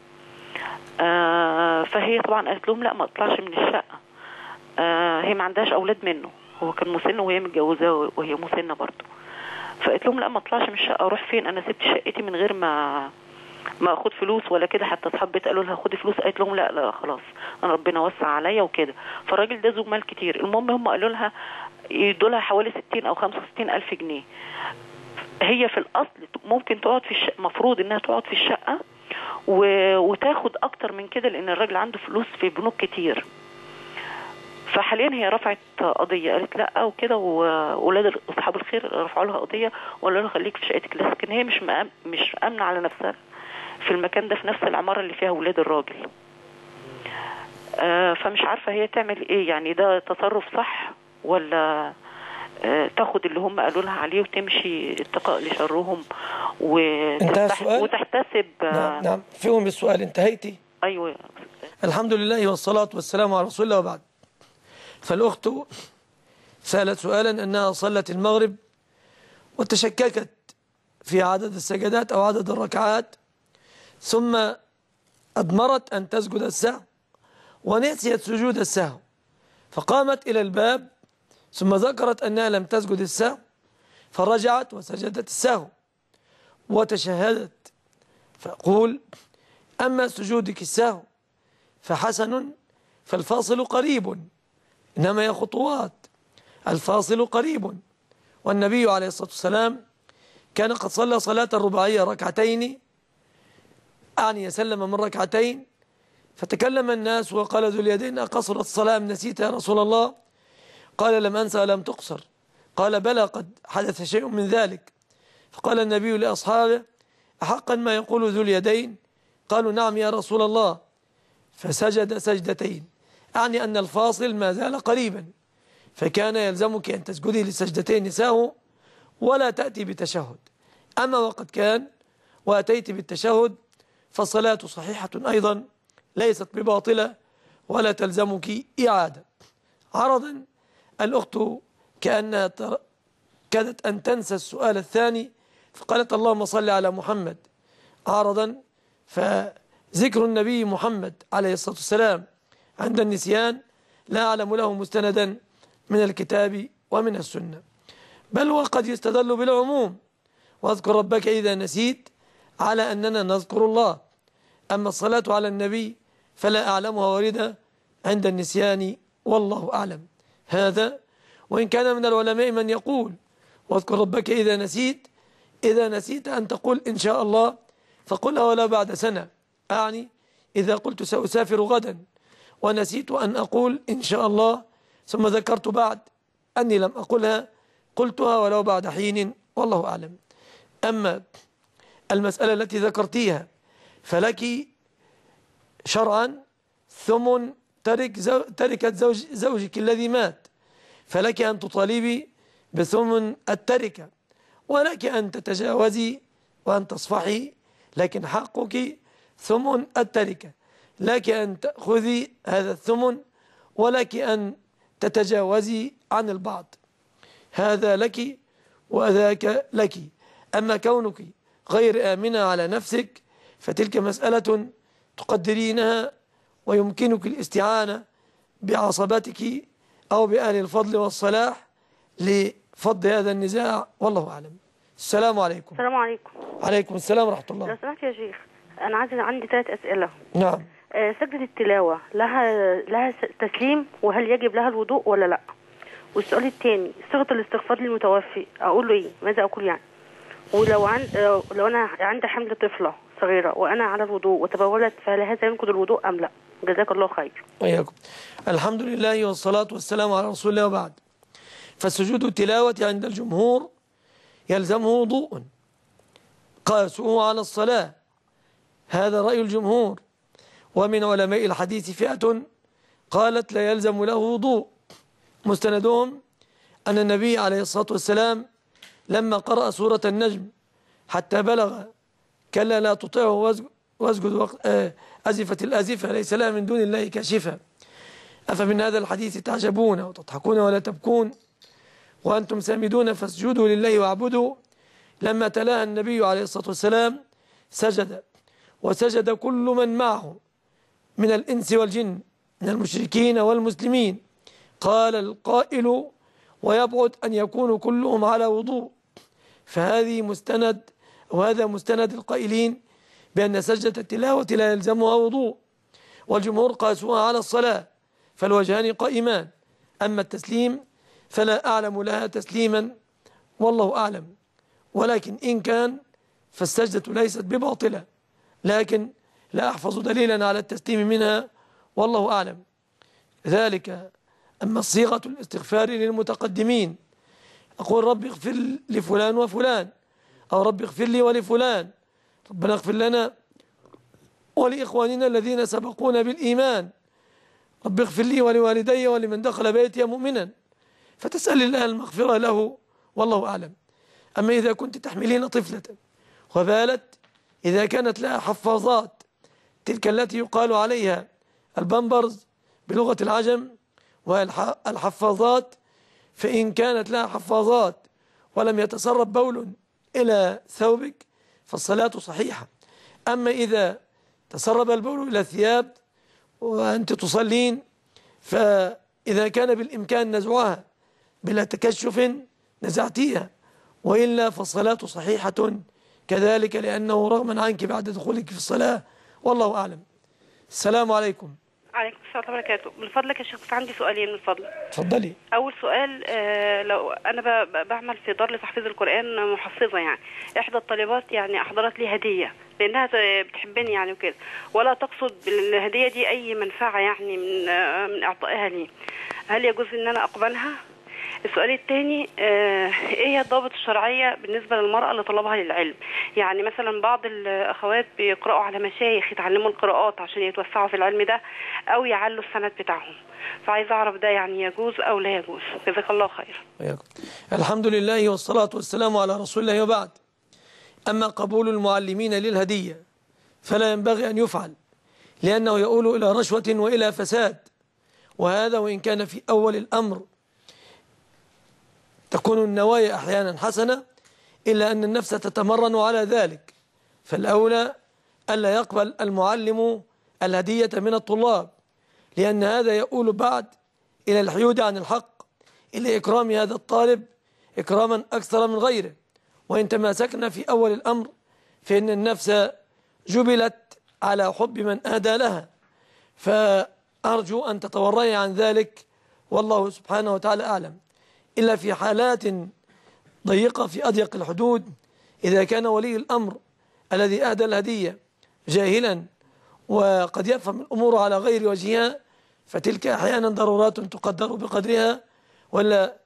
آه فهي طبعا قالت لهم لا ما اطلعش من الشقة. آه هي ما عندهاش أولاد منه، هو كان مسن وهي متجوزة وهي مسنة برضو. فقالت لهم لا ما اطلعش من الشقة. اروح فين؟ انا سبت شقتي من غير ما ما اخد فلوس ولا كده. حتى اصحابي قالوا لها خدي فلوس، قالت لهم لا لا خلاص انا ربنا وسع عليا وكده. فالراجل ده ذو مال كتير. المهم هم قالوا لها يدوا لها حوالي ستين او خمسة وستين الف جنيه. هي في الاصل ممكن تقعد في الشقه، مفروض انها تقعد في الشقه و... وتاخد اكتر من كده، لان الراجل عنده فلوس في بنوك كتير. فحاليا هي رفعت قضيه، قالت لا وكده، واولاد اصحاب الخير رفعوا لها قضيه وقالوا لها خليك في شقتك، لكن هي مش مأم... مش امنه على نفسها في المكان ده، في نفس العماره اللي فيها اولاد الراجل. آه فمش عارفه هي تعمل ايه، يعني ده تصرف صح ولا آه تاخد اللي هم قالوا لها عليه وتمشي اتقاء لشرهم وتحتسب. آه نعم نعم فيهم السؤال. انتهيتي؟ ايوه. الحمد لله والصلاه والسلام على رسول الله وبعد. فالأخت سألت سؤالا أنها صلت المغرب وتشككت في عدد السجدات أو عدد الركعات، ثم أضمرت أن تسجد السهو ونسيت سجود السهو، فقامت إلى الباب ثم ذكرت أنها لم تسجد السهو، فرجعت وسجدت السهو وتشهدت. فأقول: أما سجودك السهو فحسن، فالفاصل قريب، إنما هي خطوات، الفاصل قريب. والنبي عليه الصلاة والسلام كان قد صلى صلاة الرباعية ركعتين، أعني يسلم من ركعتين، فتكلم الناس وقال ذو اليدين: أقصرت الصلاة أم نسيت يا رسول الله؟ قال: لم أنسى ولم تقصر. قال: بلى، قد حدث شيء من ذلك. فقال النبي لأصحابه: أحقا ما يقول ذو اليدين؟ قالوا: نعم يا رسول الله. فسجد سجدتين، أعني أن الفاصل ما زال قريبا، فكان يلزمك أن تسجدي لسجدتين سهو ولا تأتي بتشهد. أما وقد كان وأتيت بالتشهد فالصلاة صحيحة أيضا، ليست بباطلة ولا تلزمك إعادة. عرضا الأخت كأنها كادت أن تنسى السؤال الثاني، فقالت: اللهم صل على محمد. عرضا فذكر النبي محمد عليه الصلاة والسلام عند النسيان لا أعلم له مستندا من الكتاب ومن السنة، بل وقد يستدل بالعموم: واذكر ربك إذا نسيت، على أننا نذكر الله. أما الصلاة على النبي فلا أعلمها واردة عند النسيان، والله أعلم. هذا وإن كان من العلماء من يقول: واذكر ربك إذا نسيت، إذا نسيت أن تقول إن شاء الله فقلها ولا بعد سنة، أعني إذا قلت سأسافر غدا ونسيت أن أقول إن شاء الله ثم ذكرت بعد أني لم أقولها، قلتها ولو بعد حين، والله أعلم. أما المسألة التي ذكرتيها فلك شرعا ثمن ترك زو تركة زوج زوجك الذي مات، فلك أن تطالبي بثمن التركة، ولك أن تتجاوزي وأن تصفحي، لكن حقك ثمن التركة، لك أن تأخذي هذا الثمن ولك أن تتجاوزي عن البعض، هذا لك وذاك لك. أما كونك غير آمنة على نفسك فتلك مسألة تقدرينها، ويمكنك الاستعانة بعصبتك أو بأهل الفضل والصلاح لفض هذا النزاع، والله أعلم. السلام عليكم. السلام عليكم. عليكم السلام ورحمة الله. لو سمحت يا شيخ، أنا عايز عندي ثلاث أسئلة. نعم. آه سجدة التلاوة لها لها تسليم، وهل يجب لها الوضوء ولا لا؟ والسؤال الثاني: صيغة الاستغفار للمتوفي أقول له إيه؟ ماذا أقول يعني؟ ولو عن آه لو أنا عندي حمل طفلة صغيرة وأنا على الوضوء وتبولت، فهل هذا ينقض الوضوء أم لا؟ جزاك الله خير. وإياكم. الحمد لله والصلاة والسلام على رسول الله، وبعد. فالسجود التلاوة عند الجمهور يلزمه وضوء، قاسوه على الصلاة، هذا رأي الجمهور. ومن علماء الحديث فئة قالت لا يلزم له وضوء، مستندهم أن النبي عليه الصلاة والسلام لما قرأ سورة النجم حتى بلغ كلا لا تطعه واسجد وقت أزفت الآزفة ليس لها من دون الله كاشفة، أفمن هذا الحديث تعجبون وتضحكون ولا تبكون وأنتم سامدون فاسجدوا لله واعبدوا، لما تلاها النبي عليه الصلاة والسلام سجد، وسجد كل من معه من الإنس والجن من المشركين والمسلمين. قال القائل: ويبعد أن يكونوا كلهم على وضوء. فهذه مستند وهذا مستند القائلين بأن سجدة التلاوة لا يلزمها وضوء، والجمهور قاسوها على الصلاة، فالوجهان قائمان. أما التسليم فلا أعلم لها تسليما، والله أعلم. ولكن إن كان فالسجدة ليست بباطلة، لكن لا أحفظ دليلا على التسليم منها، والله أعلم. ذلك أما صيغة الاستغفار للمتقدمين، أقول: رب اغفر لفلان وفلان، أو رب اغفر لي ولفلان، ربنا اغفر لنا ولإخواننا الذين سبقونا بالإيمان، رب اغفر لي ولوالدي ولمن دخل بيتي مؤمنا، فتسأل الله المغفرة له، والله أعلم. أما إذا كنت تحملين طفلة وبالت، إذا كانت لها حفاظات تلك التي يقال عليها البامبرز بلغة العجم، والحفاظات فإن كانت لها حفاظات ولم يتسرب بول إلى ثوبك فالصلاة صحيحة. أما إذا تسرب البول إلى الثياب وأنت تصلين فإذا كان بالإمكان نزعها بلا تكشف نزعتيها، وإلا فالصلاة صحيحة كذلك، لأنه رغما عنك بعد دخولك في الصلاة. والله أعلم. السلام عليكم. عليكم السلام ورحمة الله وبركاته. من فضلك يا شيخ عندي سؤالين من فضلك. اتفضلي. أول سؤال، آه لو أنا بعمل في دار لتحفيظ القرآن محفظة، يعني إحدى الطالبات يعني أحضرت لي هدية لأنها بتحبني يعني وكده، ولا تقصد بالهدية دي أي منفعة يعني من آه من إعطائها لي، هل يجوز إن أنا أقبلها؟ السؤال الثاني، آه ايه هي الضوابط الشرعية بالنسبة للمرأة اللي طلبها للعلم؟ يعني مثلا بعض الأخوات بيقرأوا على مشايخ يتعلموا القراءات عشان يتوسعوا في العلم ده أو يعلوا السند بتاعهم، فعايز أعرف ده يعني يجوز أو لا يجوز. جزاك الله خير. الحمد لله والصلاة والسلام على رسول الله. وبعد، أما قبول المعلمين للهدية فلا ينبغي أن يفعل، لأنه يؤول إلى رشوة وإلى فساد، وهذا وإن كان في أول الأمر تكون النوايا أحيانا حسنة، إلا أن النفس تتمرن على ذلك، فالأولى ألا يقبل المعلم الهدية من الطلاب، لأن هذا يؤول بعد إلى الحيود عن الحق، إلى إكرام هذا الطالب إكراما أكثر من غيره. وإن تماسكنا في أول الأمر فإن النفس جبلت على حب من أهدى لها، فأرجو أن تتورعي عن ذلك، والله سبحانه وتعالى أعلم. إلا في حالات ضيقة في أضيق الحدود، إذا كان ولي الأمر الذي أهدى الهدية جاهلا وقد يفهم الأمور على غير وجهها، فتلك أحيانا ضرورات تقدر بقدرها، ولا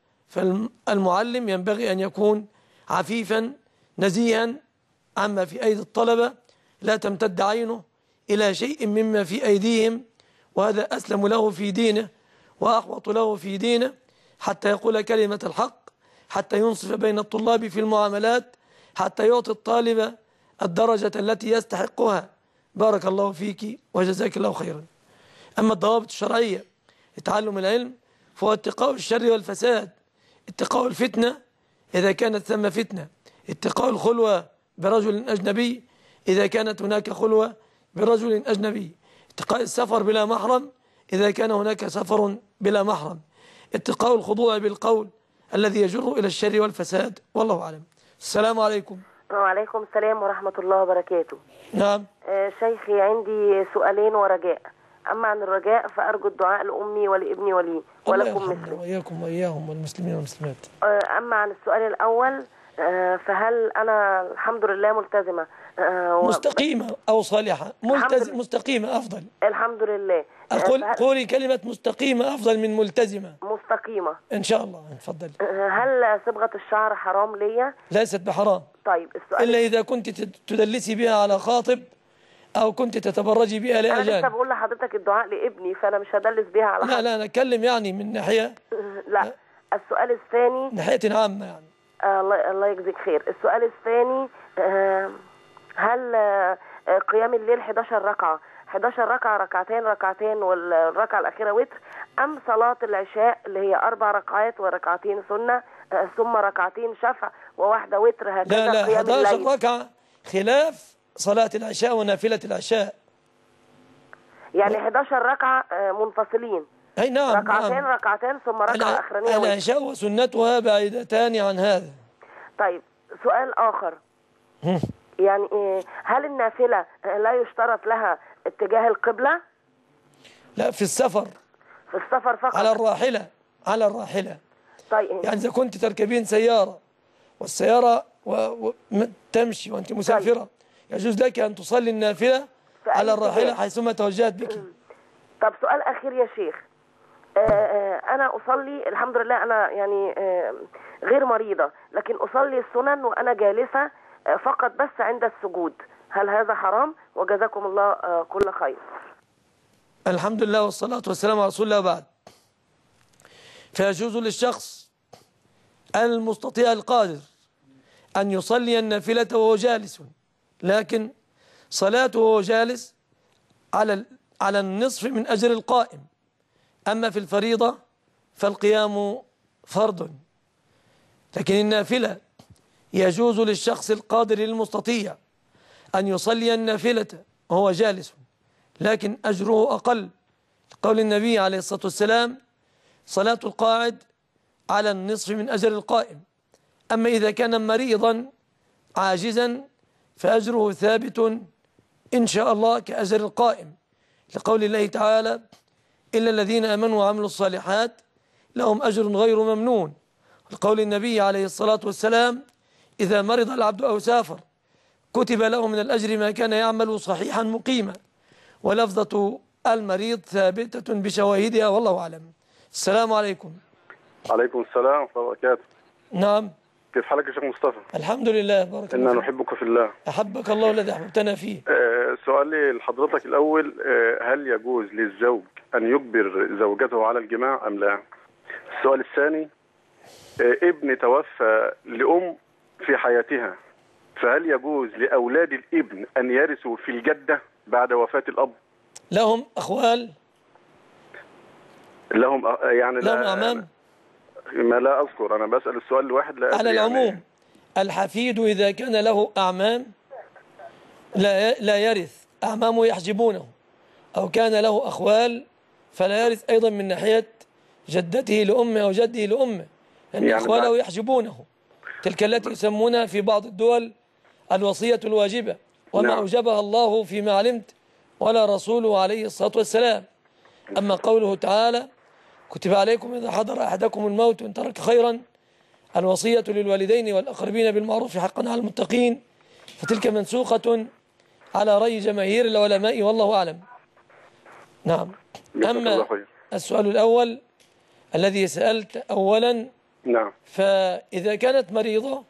فالمعلم ينبغي أن يكون عفيفا نزيها عما في أيدي الطلبة، لا تمتد عينه إلى شيء مما في أيديهم، وهذا أسلم له في دينه وأحوط له في دينه، حتى يقول كلمة الحق، حتى ينصف بين الطلاب في المعاملات، حتى يعطي الطالب الدرجة التي يستحقها. بارك الله فيك وجزاك الله خيرا. أما الضوابط الشرعية لتعلم العلم فهو اتقاء الشر والفساد، اتقاء الفتنة إذا كانت ثم فتنة، اتقاء الخلوة برجل أجنبي إذا كانت هناك خلوة برجل أجنبي، اتقاء السفر بلا محرم إذا كان هناك سفر بلا محرم، اتقاء الخضوع بالقول الذي يجر إلى الشر والفساد. والله أعلم. السلام عليكم. وعليكم السلام ورحمة الله وبركاته. نعم. آه شيخي عندي سؤالين ورجاء. أما عن الرجاء فأرجو الدعاء لأمي ولابني ولي ولكم مثلي. وإياكم وإياهم والمسلمين والمسلمات. آه أما عن السؤال الأول، آه فهل أنا الحمد لله ملتزمة آه مستقيمة أو صالحة؟ ملتزم مستقيمة أفضل. الحمد لله. أقول قولي كلمة مستقيمة أفضل من ملتزمة. مستقيمة إن شاء الله. اتفضلي. هل صبغة الشعر حرام ليا؟ ليست بحرام. طيب السؤال إلا إذا كنت تدلسي بها على خاطب أو كنت تتبرجي بها لأجانب. أنا لسه بقول لحضرتك الدعاء لابني، فأنا مش هدلس بها على لا لا، أنا أتكلم يعني من ناحية. لا. السؤال الثاني ناحية عامة يعني. آه الله الله يجزيك خير. السؤال الثاني، آه هل آه قيام الليل حداشر ركعة حداشر ركعة ركعتين ركعتين والركعة الأخيرة وتر، أم صلاة العشاء اللي هي أربع ركعات وركعتين سنة آه ثم ركعتين شفع وواحدة وتر، هكذا لا لا قيام الليل؟ حداشر ركعة خلاف صلاة العشاء ونافلة العشاء، يعني حداشر ركعة آه منفصلين. أي نعم. ركعتين نعم. ركعتين ثم ركعة أخرانية. العشاء وسنتها بعيدتان عن هذا. طيب سؤال آخر، يعني هل النافلة لا يشترط لها اتجاه القبلة؟ لا، في السفر. في السفر فقط. على الراحلة على الراحلة. طيب يعني إذا كنت تركبين سيارة والسيارة و... و... تمشي وأنت مسافرة، طيب. يجوز لك أن تصلي النافلة على الراحلة حيثما توجهت بك. طب سؤال أخير يا شيخ، آه أنا أصلي الحمد لله، أنا يعني آه غير مريضة، لكن أصلي السنن وأنا جالسة آه فقط بس عند السجود، هل هذا حرام؟ وجزاكم الله آه كل خير. الحمد لله والصلاة والسلام على رسول الله. بعد، فيجوز للشخص المستطيع القادر أن يصلي النافلة وهو جالس، لكن صلاته وهو جالس على على النصف من أجر القائم. أما في الفريضة فالقيام فرض، لكن النافلة يجوز للشخص القادر المستطيع أن يصلي النافلة وهو جالس، لكن أجره أقل، قول النبي عليه الصلاة والسلام: صلاة القاعد على النصف من أجر القائم. أما إذا كان مريضا عاجزا فأجره ثابت إن شاء الله كأجر القائم، لقول الله تعالى: إلا الذين آمنوا وعملوا الصالحات لهم أجر غير ممنون، لقول النبي عليه الصلاة والسلام: إذا مرض العبد أو سافر كتب له من الأجر ما كان يعمل صحيحا مقيما. ولفظة المريض ثابتة بشواهدها، والله أعلم. السلام عليكم. عليكم السلام ورحمة الله وبركاته. نعم، كيف حالك يا شيخ مصطفى؟ الحمد لله، بارك الله. إنا نحبك في الله. أحبك الله الذي أحببتنا فيه. آه سؤالي لحضرتك الأول، آه هل يجوز للزوج أن يجبر زوجته على الجماع أم لا؟ السؤال الثاني، آه ابن توفى لأم في حياتها، فهل يجوز لأولاد الابن أن يرثوا في الجدة بعد وفاة الأب؟ لهم أخوال؟ لهم يعني لهم أعمام؟ ما لا أذكر، أنا بسأل السؤال الواحد لا. على العموم يعني الحفيد إذا كان له أعمام لا لا يرث، أعمامه يحجبونه، أو كان له أخوال فلا يرث أيضا من ناحية جدته لأمه أو جده لأمه، لأن يعني أخواله يحجبونه، تلك التي يسمونها في بعض الدول الوصية الواجبة، وما نعم. أوجبها الله فيما علمت ولا رسوله عليه الصلاة والسلام. أما قوله تعالى: كتب عليكم إذا حضر أحدكم الموت إن ترك خيرا الوصية للوالدين والأقربين بالمعروف حقا على المتقين، فتلك منسوخة على رأي جماهير العلماء، والله أعلم. نعم. أما السؤال الأول الذي سألت أولا، نعم، فإذا كانت مريضة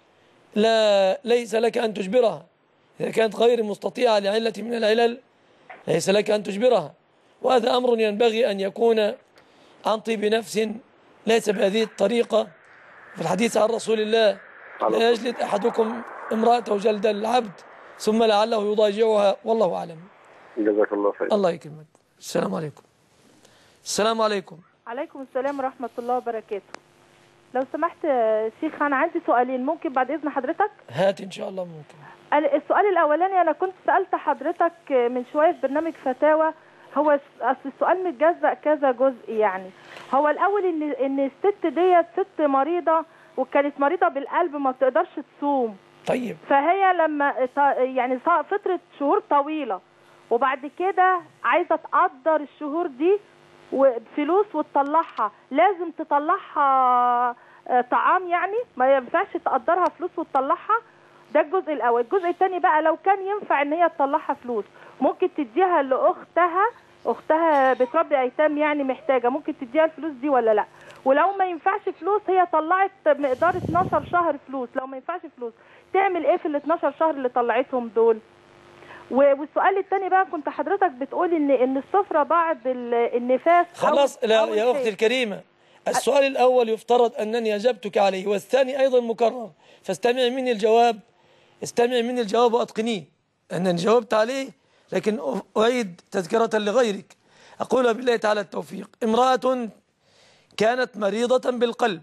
لا ليس لك أن تجبرها، إذا كانت غير مستطيعة لعلة من العلل ليس لك أن تجبرها، وهذا أمر ينبغي أن يكون عن طيب نفس، ليس بهذه الطريقة. في الحديث عن رسول الله: لا يجلد أحدكم امرأته جلد العبد ثم لعله يضاجعها، والله أعلم. جزاك الله خير. الله يكرمك. السلام عليكم. السلام عليكم. عليكم السلام ورحمة الله وبركاته. لو سمحت شيخ، أنا عندي سؤالين، ممكن بعد إذن حضرتك؟ هات إن شاء الله. ممكن. السؤال الأولاني، أنا كنت سألت حضرتك من شوية في برنامج فتاوى، هو أصل السؤال متجزأ كذا جزء يعني. هو الأول إن إن الست ديت ست مريضة وكانت مريضة بالقلب ما بتقدرش تصوم. طيب. فهي لما يعني فترة شهور طويلة وبعد كده عايزة تقدر الشهور دي وفلوس وتطلعها، لازم تطلعها طعام يعني، ما ينفعش تقدرها فلوس وتطلعها. ده الجزء الأول. الجزء الثاني بقى، لو كان ينفع إن هي تطلعها فلوس ممكن تديها لأختها، أختها بتربي أيتام يعني محتاجة، ممكن تديها الفلوس دي ولا لأ؟ ولو ما ينفعش فلوس، هي طلعت مقدار اتناشر شهر فلوس، لو ما ينفعش فلوس تعمل إيه في ال اتناشر شهر اللي طلعتهم دول؟ والسؤال الثاني بقى، كنت حضرتك بتقول إن إن السفرة بعد النفاس خلاص. لا يا أختي الكريمة، السؤال الأول يفترض أنني أجبتك عليه، والثاني أيضا مكرر، فاستمع مني الجواب، استمع مني الجواب وأتقنيه، أنني جاوبت عليه لكن أعيد تذكرة لغيرك. أقول بالله تعالى التوفيق: امرأة كانت مريضة بالقلب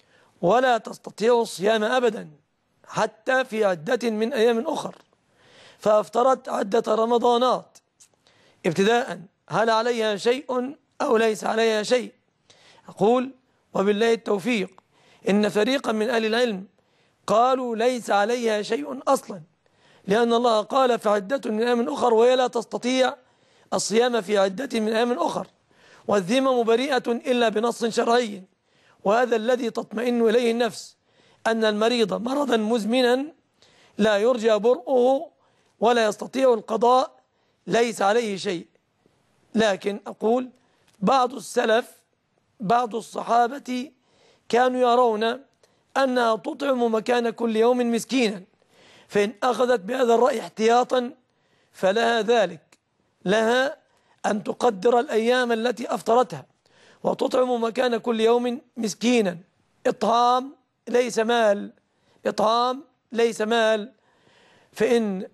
ولا تستطيع الصيام أبدا حتى في عدة من أيام أخر، فأفطرت عدة رمضانات ابتداء، هل عليها شيء أو ليس عليها شيء؟ أقول وبالله التوفيق إن فريقا من أهل العلم قالوا ليس عليها شيء أصلا، لأن الله قال في عدة من أيام أخر وهي لا تستطيع الصيام في عدة من أيام أخر، والذمم بريئة إلا بنص شرعي، وهذا الذي تطمئن إليه النفس، أن المريض مرضا مزمنا لا يرجى برؤه ولا يستطيع القضاء ليس عليه شيء. لكن أقول بعض السلف بعض الصحابة كانوا يرون أنها تطعم مكان كل يوم مسكينا، فإن أخذت بهذا الرأي احتياطا فلها ذلك، لها أن تقدر الأيام التي أفطرتها وتطعم مكان كل يوم مسكينا. إطعام ليس مال، إطعام ليس مال. فإن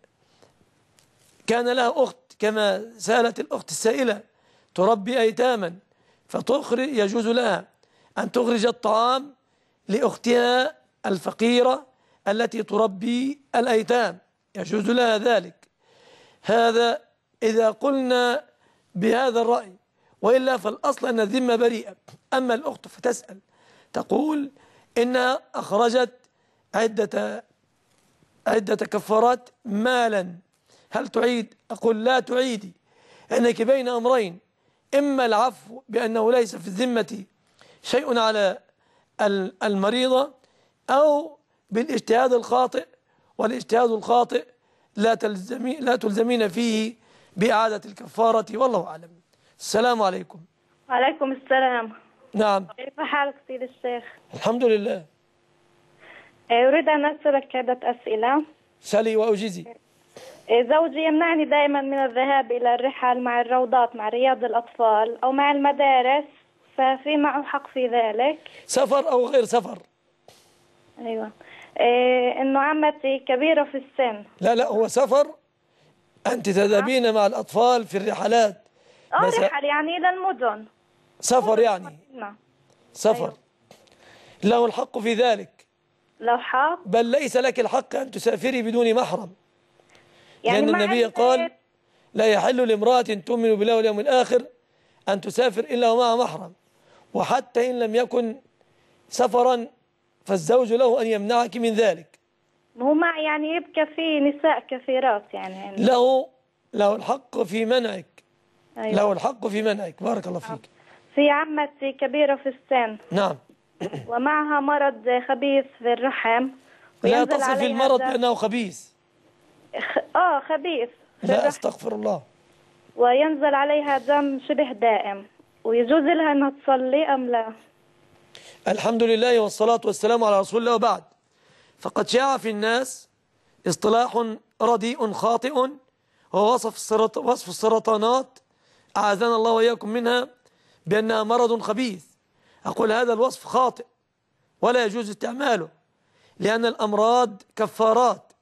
كان لها أخت كما سالت الأخت السائلة تربي أيتاما فتخرج، يجوز لها أن تخرج الطعام لأختها الفقيرة التي تربي الأيتام، يجوز لها ذلك. هذا إذا قلنا بهذا الرأي، وإلا فالأصل أن الذمة بريئة. أما الأخت فتسأل تقول إنها أخرجت عدة عدة كفارات مالا، هل تعيد؟ أقول لا تعيدي، أنك بين أمرين: إما العفو بأنه ليس في الذمة شيء على المريضة، أو بالاجتهاد الخاطئ، والاجتهاد الخاطئ لا تلزمي لا تلزمين فيه بإعادة الكفارة، والله أعلم. السلام عليكم. وعليكم السلام. نعم. كيف حالك سيد الشيخ؟ الحمد لله. أريد أن أسألك عدة أسئلة. سلي وأجيزي. زوجي يمنعني دائما من الذهاب إلى الرحل مع الروضات، مع رياض الأطفال أو مع المدارس، ففي معه حق في ذلك؟ سفر أو غير سفر؟ أيوة. إيه إنه عمتي كبيرة في السن. لا لا، هو سفر. أنت تذهبين مع الأطفال في الرحلات. اه رحل يعني إلى المدن. سفر يعني. نعم. سفر. أيوة. له الحق في ذلك. له حق؟ بل ليس لك الحق أن تسافري بدون محرم. يعني لأن النبي قال: لا يحل لامرأة تؤمن بالله واليوم الآخر أن تسافر إلا ومع محرم. وحتى إن لم يكن سفرا فالزوج له أن يمنعك من ذلك. هو مع يعني يبقى في نساء كثيرات يعني له له الحق في منعك. أيوة. له الحق في منعك. بارك الله فيك. في عمتي كبيرة في السن. نعم. ومعها مرض خبيث في الرحم. لا تصف المرض بأنه خبيث. خ... آه خبيث. لا أستغفر الله. وينزل عليها دم شبه دائم، ويجوز لها أنها تصلي أم لا؟ الحمد لله والصلاة والسلام على رسول الله، وبعد. فقد شاع في الناس اصطلاح رديء خاطئ، هو وصف السرط... وصف السرطانات أعاذنا الله وإياكم منها بأنها مرض خبيث. أقول هذا الوصف خاطئ ولا يجوز استعماله، لأن الأمراض كفارات.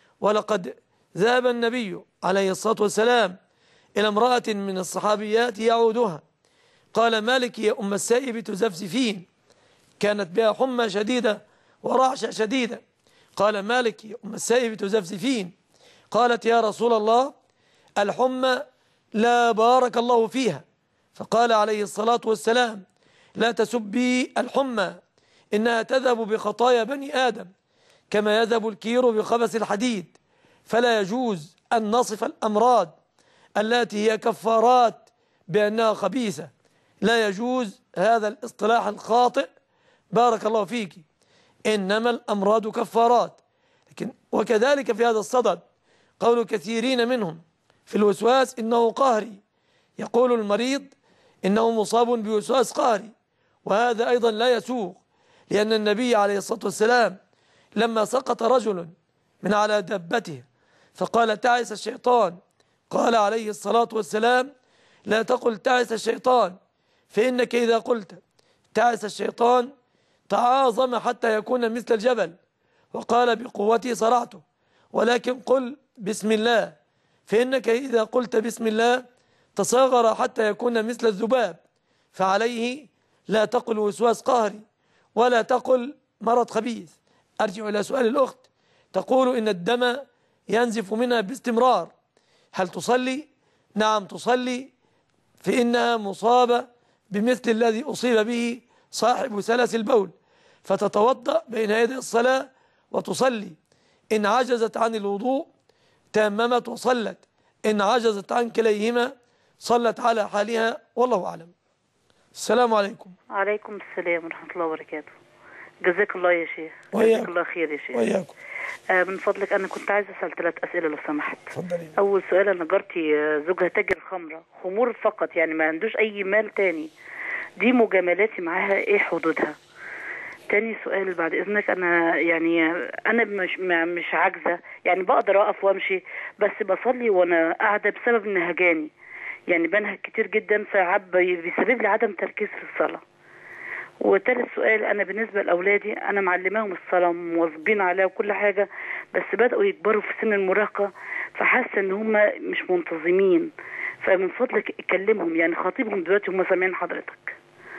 ولقد ذهب النبي عليه الصلاة والسلام إلى امرأة من الصحابيات يعودها، قال: مالك يا أم السائب تزفزفين؟ كانت بها حمى شديدة ورعشة شديدة. قال: مالك يا أم السائب تزفزفين؟ قالت: يا رسول الله الحمى لا بارك الله فيها. فقال عليه الصلاة والسلام: لا تسبي الحمى، إنها تذهب بخطايا بني آدم كما يذهب الكير بخبث الحديد. فلا يجوز أن نصف الأمراض التي هي كفارات بأنها خبيثة، لا يجوز هذا الاصطلاح الخاطئ. بارك الله فيك. إنما الأمراض كفارات. لكن وكذلك في هذا الصدد قول كثيرين منهم في الوسواس إنه قهري، يقول المريض إنه مصاب بوسواس قهري، وهذا أيضا لا يسوق، لأن النبي عليه الصلاة والسلام لما سقط رجل من على دابته فقال: تعس الشيطان، قال عليه الصلاة والسلام: لا تقل تعس الشيطان، فإنك إذا قلت تعس الشيطان تعاظم حتى يكون مثل الجبل، وقال: بقوتي صرعته، ولكن قل بسم الله، فإنك إذا قلت بسم الله تصاغر حتى يكون مثل الذباب. فعليه لا تقل وسواس قهري ولا تقل مرض خبيث. أرجع إلى سؤال الأخت، تقول إن الدم ينزف منها باستمرار، هل تصلي؟ نعم تصلي، فإنها مصابة بمثل الذي أصيب به صاحب سلس البول، فتتوضأ بين يدي الصلاة وتصلي. إن عجزت عن الوضوء تيممت وصلت، إن عجزت عن كليهما صلت على حالها، والله أعلم. السلام عليكم. وعليكم السلام ورحمة الله وبركاته. جزاك الله يا شيخ. جزاك الله خير يا شيخ. وإياكم. آه من فضلك أنا كنت عايزة أسأل ثلاث أسئلة لو سمحت. تفضلي. أول سؤال، أنا جارتي زوجها تاجر خمرة، خمور فقط، يعني ما عندوش أي مال تاني، دي مجاملاتي معاها إيه حدودها؟ تاني سؤال بعد إذنك، أنا يعني أنا مش مش عاجزة، يعني بقدر أقف وأمشي، بس بصلي وأنا قاعدة بسبب نهجاني، يعني بنهج كتير جدا، فعب بيسبب لي عدم تركيز في الصلاة. وثالث سؤال، أنا بالنسبة لأولادي أنا معلماهم الصلاة ومواظبين عليها وكل حاجة، بس بدأوا يكبروا في سن المراهقة، فحاسة إن هم مش منتظمين، فمن فضلك اكلمهم، يعني خاطبهم دلوقتي هم سامعين حضرتك.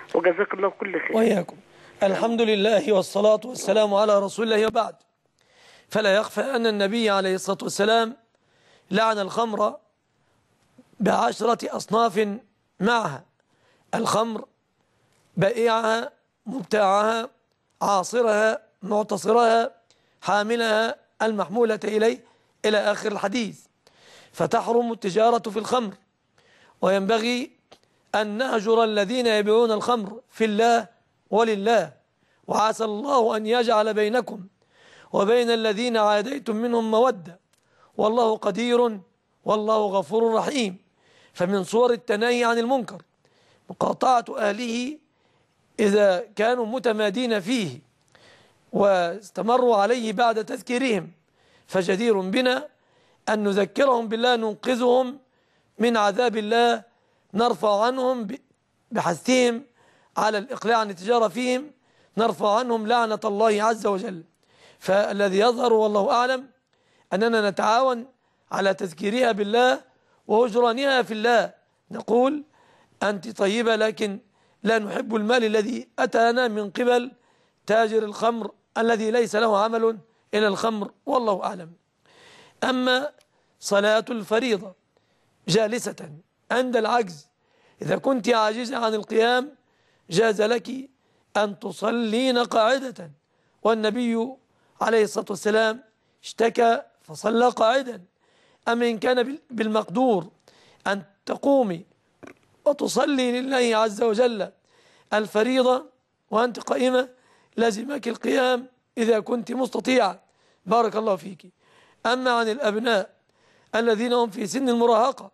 وجزاك الله كل خير. وإياكم. الحمد لله والصلاة والسلام على رسول الله وبعد. فلا يخفى أن النبي عليه الصلاة والسلام لعن الخمر بعشرة أصناف معها: الخمر، بائعها، مبتاعها، عاصرها، معتصرها، حاملها، المحمولة إليه، إلى آخر الحديث. فتحرم التجارة في الخمر، وينبغي أن نهجر الذين يبيعون الخمر في الله ولله، وعسى الله أن يجعل بينكم وبين الذين عاديتم منهم مودة، والله قدير والله غفور رحيم. فمن صور التناهي عن المنكر مقاطعة أهله إذا كانوا متمادين فيه واستمروا عليه بعد تذكيرهم، فجدير بنا أن نذكرهم بالله، ننقذهم من عذاب الله، نرفع عنهم بحثهم على الإقلاع عن التجارة فيهم، نرفع عنهم لعنة الله عز وجل. فالذي يظهر والله أعلم أننا نتعاون على تذكيرها بالله وهجرانها في الله. نقول: أنت طيبة، لكن لا نحب المال الذي أتانا من قبل تاجر الخمر الذي ليس له عمل إلى الخمر، والله أعلم. أما صلاة الفريضة جالسة عند العجز، إذا كنت عاجزة عن القيام جاز لك أن تصلين قاعدة، والنبي عليه الصلاة والسلام اشتكى فصلى قاعدا. أما إن كان بالمقدور أن تقومي وتصلي لله عز وجل الفريضة وأنت قائمة، لازمك القيام إذا كنت مستطيعة، بارك الله فيك. أما عن الأبناء الذين هم في سن المراهقة،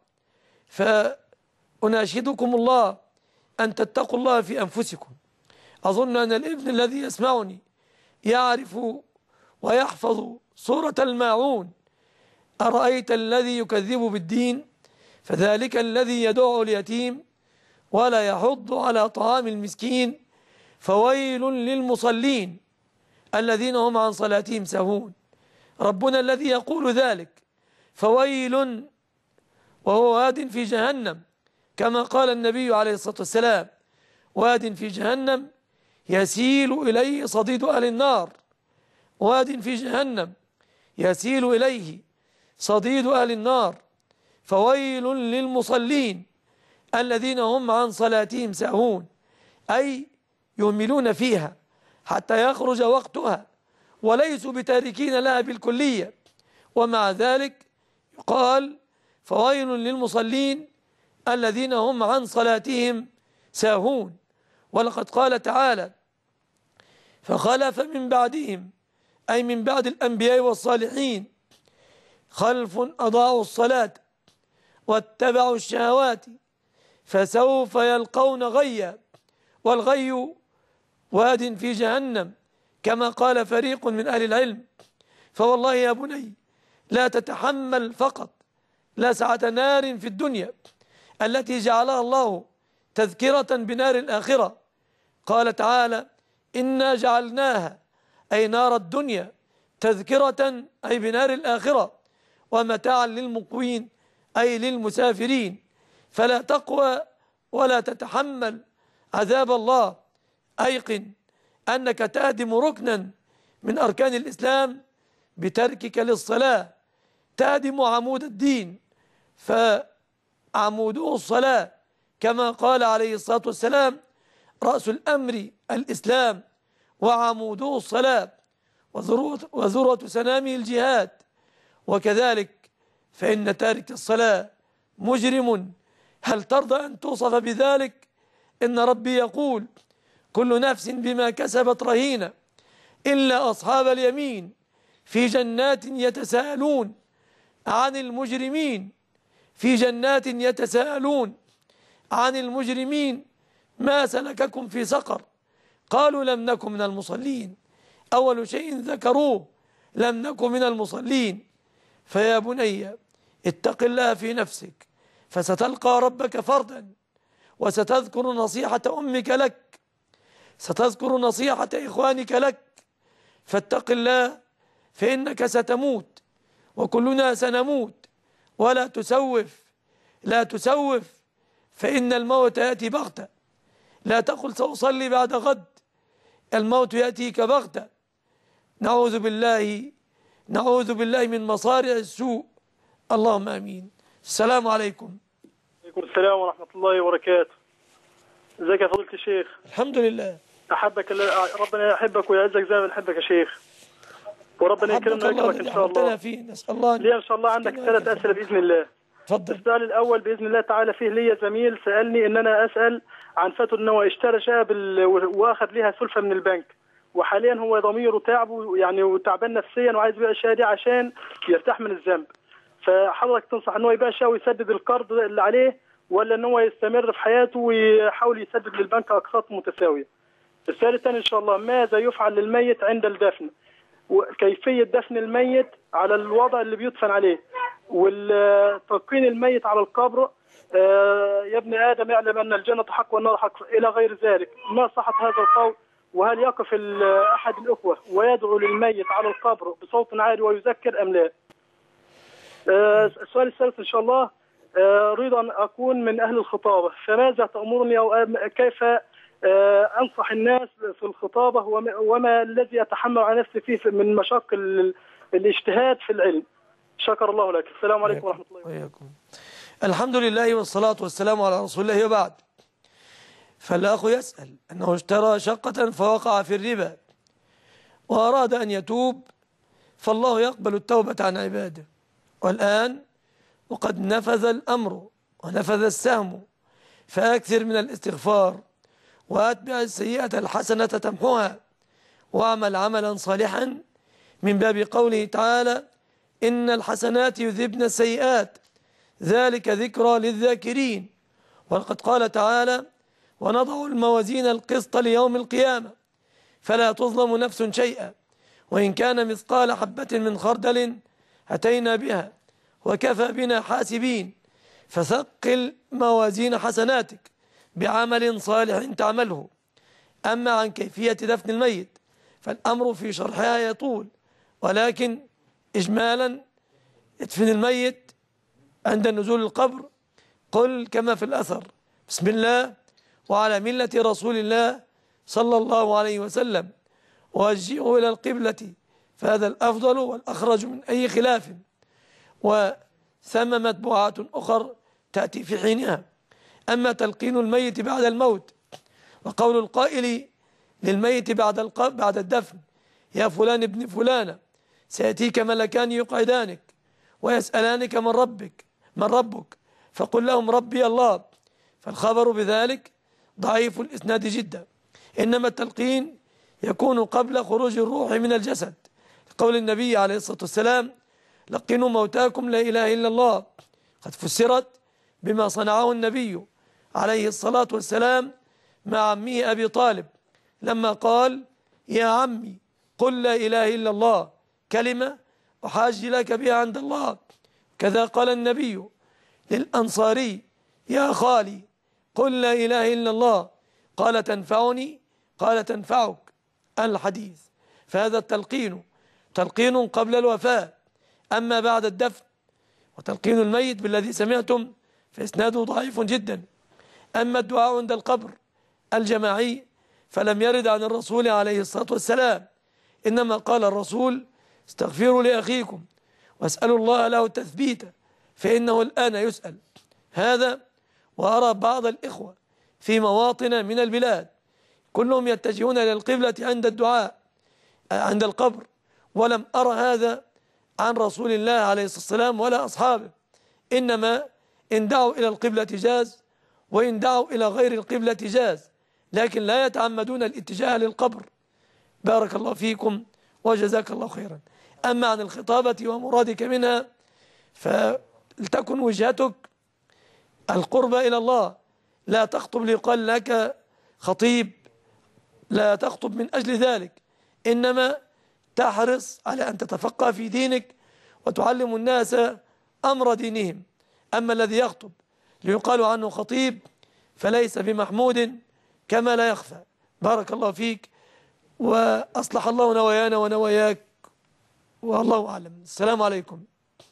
فأناشدكم الله أن تتقوا الله في أنفسكم. أظن أن الابن الذي يسمعني يعرف ويحفظ سورة الماعون: أرأيت الذي يكذب بالدين فذلك الذي يدعو اليتيم ولا يحض على طعام المسكين فويل للمصلين الذين هم عن صلاتهم ساهون. ربنا الذي يقول ذلك، فويل، وهو واد في جهنم، كما قال النبي عليه الصلاة والسلام: واد في جهنم يسيل إليه صديد أهل النار. واد في جهنم يسيل إليه صديد أهل النار، فويل للمصلين الذين هم عن صلاتهم ساهون، أي يهملون فيها حتى يخرج وقتها وليسوا بتاركين لها بالكلية، ومع ذلك يقال فويل للمصلين الذين هم عن صلاتهم ساهون. ولقد قال تعالى: فخلف من بعدهم، أي من بعد الأنبياء والصالحين، خلف أضاعوا الصلاة واتبعوا الشهوات فسوف يلقون غيا. والغي واد في جهنم، كما قال فريق من أهل العلم. فوالله يا بني لا تتحمل فقط لسعة نار في الدنيا التي جعلها الله تذكرة بنار الآخرة. قال تعالى: إنا جعلناها، أي نار الدنيا، تذكرة، أي بنار الآخرة، ومتاعا للمقوين، أي للمسافرين. فلا تقوى ولا تتحمل عذاب الله. أيقن أنك تهدم ركنا من أركان الإسلام بتركك للصلاة، تهدم عمود الدين، فعموده الصلاة، كما قال عليه الصلاة والسلام: رأس الأمر الإسلام وعموده الصلاة وذروة, وذروة سنامه الجهاد. وكذلك فإن تارك الصلاة مجرم. هل ترضى أن توصف بذلك؟ إن ربي يقول: كل نفس بما كسبت رهينة إلا أصحاب اليمين في جنات يتساءلون عن المجرمين في جنات يتساءلون عن المجرمين ما سلككم في سقر؟ قالوا لم نكن من المصلين. أول شيء ذكروه لم نكن من المصلين. فيا بني اتق الله في نفسك، فستلقى ربك فردا، وستذكر نصيحة أمك لك، ستذكر نصيحة إخوانك لك، فاتق الله فإنك ستموت وكلنا سنموت. ولا تسوف، لا تسوف، فإن الموت يأتي بغتة. لا تقل سأصلي بعد غد، الموت يأتيك بغتة. نعوذ بالله نعوذ بالله من مصارع السوء. اللهم آمين. السلام عليكم. وعليكم السلام ورحمة الله وبركاته. ازيك يا فضيلة الشيخ؟ الحمد لله. أحبك ربنا يحبك ويعزك زي ما بنحبك يا شيخ، وربنا يكرمنا ويكرمك إن شاء الله. فيه. نسأل الله ليه إن شاء الله عندك ثلاث أسئلة بإذن الله. تفضل. السؤال الأول بإذن الله تعالى فيه لي زميل سألني إن أنا أسأل عن فتوى إن هو اشترى شقة بال... وأخذ ليها سلفة من البنك، وحاليا هو ضميره تعبه يعني وتعبان نفسيا وعايز يبيع الشقة دي عشان يرتاح من الذنب. فحضرتك تنصح إن هو يبيع الشقة ويسدد القرض اللي عليه، ولا إن هو يستمر في حياته ويحاول يسدد للبنك أقساط متساوية؟ السؤال الثاني إن شاء الله، ماذا يفعل للميت عند الدفن؟ وكيفية دفن الميت على الوضع اللي بيدفن عليه، والتلقين الميت على القبر آه يا ابن آدم اعلم أن الجنة حق والنار حق إلى غير ذلك. ما صحة هذا القول؟ وهل يقف أحد الأخوة ويدعو للميت على القبر بصوت عالي ويذكر أم لا؟ آه السؤال الثالث إن شاء الله، آه أريد أن أكون من أهل الخطابة، فماذا تأمرني أو كيف آه أنصح الناس في الخطابة، وما, وما الذي يتحمل على نفسي فيه من مشاق الاجتهاد في العلم؟ شكر الله لك. السلام عليكم ورحمة الله وبركاته. الحمد لله والصلاة والسلام على رسول الله وبعد. فالأخ يسأل أنه اشترى شقة فوقع في الربا وأراد أن يتوب، فالله يقبل التوبة عن عباده، والآن وقد نفذ الأمر ونفذ السهم، فأكثر من الاستغفار وأتبع السيئة الحسنة تمحوها، واعمل عملا صالحا من باب قوله تعالى إن الحسنات يذهبن السيئات ذلك ذكرى للذاكرين. وقد قال تعالى ونضع الموازين القسط ليوم القيامة فلا تظلم نفس شيئا وإن كان مثقال حبة من خردل أتينا بها وكفى بنا حاسبين. فثقل موازين حسناتك بعمل صالح تعمله. أما عن كيفية دفن الميت فالأمر في شرحها يطول، ولكن إجمالا ادفن الميت عند نزول القبر قل كما في الأثر بسم الله وعلى ملة رسول الله صلى الله عليه وسلم ووجهه إلى القبلة، فهذا الأفضل والأخرج من أي خلاف. وثم متبوعات أخر تأتي في حينها. أما تلقين الميت بعد الموت وقول القائل للميت بعد القبر بعد الدفن يا فلان ابن فلانة سيأتيك ملكان يقعدانك ويسألانك من ربك من ربك فقل لهم ربي الله، فالخبر بذلك ضعيف الإسناد جدا. إنما التلقين يكون قبل خروج الروح من الجسد، قول النبي عليه الصلاة والسلام لقنوا موتاكم لا إله إلا الله، قد فسرت بما صنعه النبي عليه الصلاة والسلام مع عمه أبي طالب لما قال يا عمي قل لا إله إلا الله كلمة أحاج لك بها عند الله. كذا قال النبي للأنصاري يا خالي قل لا إله إلا الله قال تنفعني قال تنفعك الحديث. فهذا التلقين تلقين قبل الوفاة. أما بعد الدفن وتلقين الميت بالذي سمعتم فإسناده ضعيف جدا. أما الدعاء عند القبر الجماعي فلم يرد عن الرسول عليه الصلاة والسلام، إنما قال الرسول استغفروا لأخيكم واسألوا الله له التثبيت فإنه الآن يسأل. هذا وأرى بعض الإخوة في مواطن من البلاد كلهم يتجهون إلى القبلة عند الدعاء عند القبر، ولم أرى هذا عن رسول الله عليه الصلاة والسلام ولا أصحابه. إنما إن دعوا إلى القبلة جاز، وإن دعوا إلى غير القبلة جاز، لكن لا يتعمدون الاتجاه للقبر. بارك الله فيكم وجزاك الله خيرا. أما عن الخطابة ومرادك منها فلتكن وجهتك القرب إلى الله، لا تخطب ليقال لك خطيب، لا تخطب من أجل ذلك، إنما تحرص على أن تتفقه في دينك وتعلم الناس أمر دينهم. أما الذي يخطب ليقال عنه خطيب فليس بمحمود كما لا يخفى. بارك الله فيك وأصلح الله نوايانا ونواياك والله أعلم. السلام عليكم.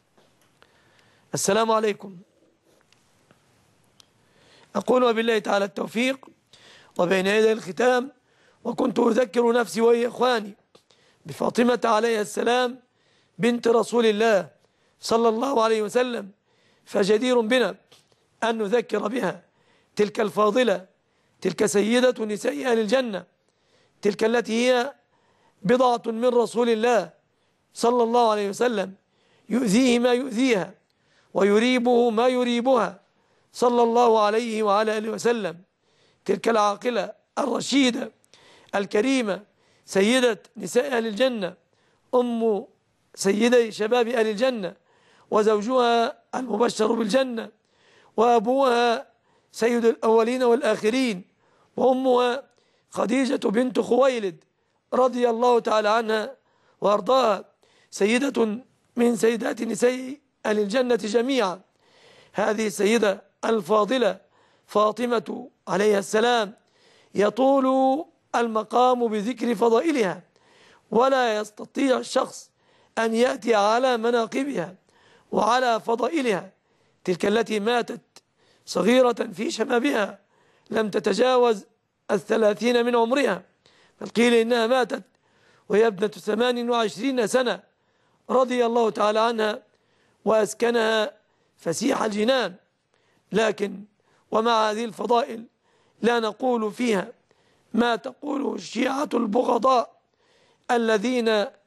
السلام عليكم. أقول وبالله تعالى التوفيق، وبين يدي الختام، وكنت أذكر نفسي وهي إخواني بفاطمة عليها السلام بنت رسول الله صلى الله عليه وسلم، فجدير بنا أن نذكر بها، تلك الفاضلة، تلك سيدة نساء أهل الجنة، تلك التي هي بضعة من رسول الله صلى الله عليه وسلم، يؤذيه ما يؤذيها ويريبه ما يريبها صلى الله عليه وعلى آله وسلم، تلك العاقلة الرشيدة الكريمة، سيدة نساء أهل الجنة، أم سيدي شباب أهل الجنة، وزوجها المبشر بالجنة، وأبوها سيد الأولين والآخرين، وأمها خديجة بنت خويلد رضي الله تعالى عنها وأرضاها، سيدة من سيدات نساء أهل الجنة جميعا. هذه السيدة الفاضلة فاطمة عليها السلام يطول المقام بذكر فضائلها، ولا يستطيع الشخص أن يأتي على مناقبها وعلى فضائلها، تلك التي ماتت صغيرة في شبابها، لم تتجاوز الثلاثين من عمرها، بل قيل إنها ماتت وهي ابنة ثمان وعشرين سنة، رضي الله تعالى عنها وأسكنها فسيح الجنان. لكن ومع هذه الفضائل لا نقول فيها ما تقوله الشيعة البغضاء الذين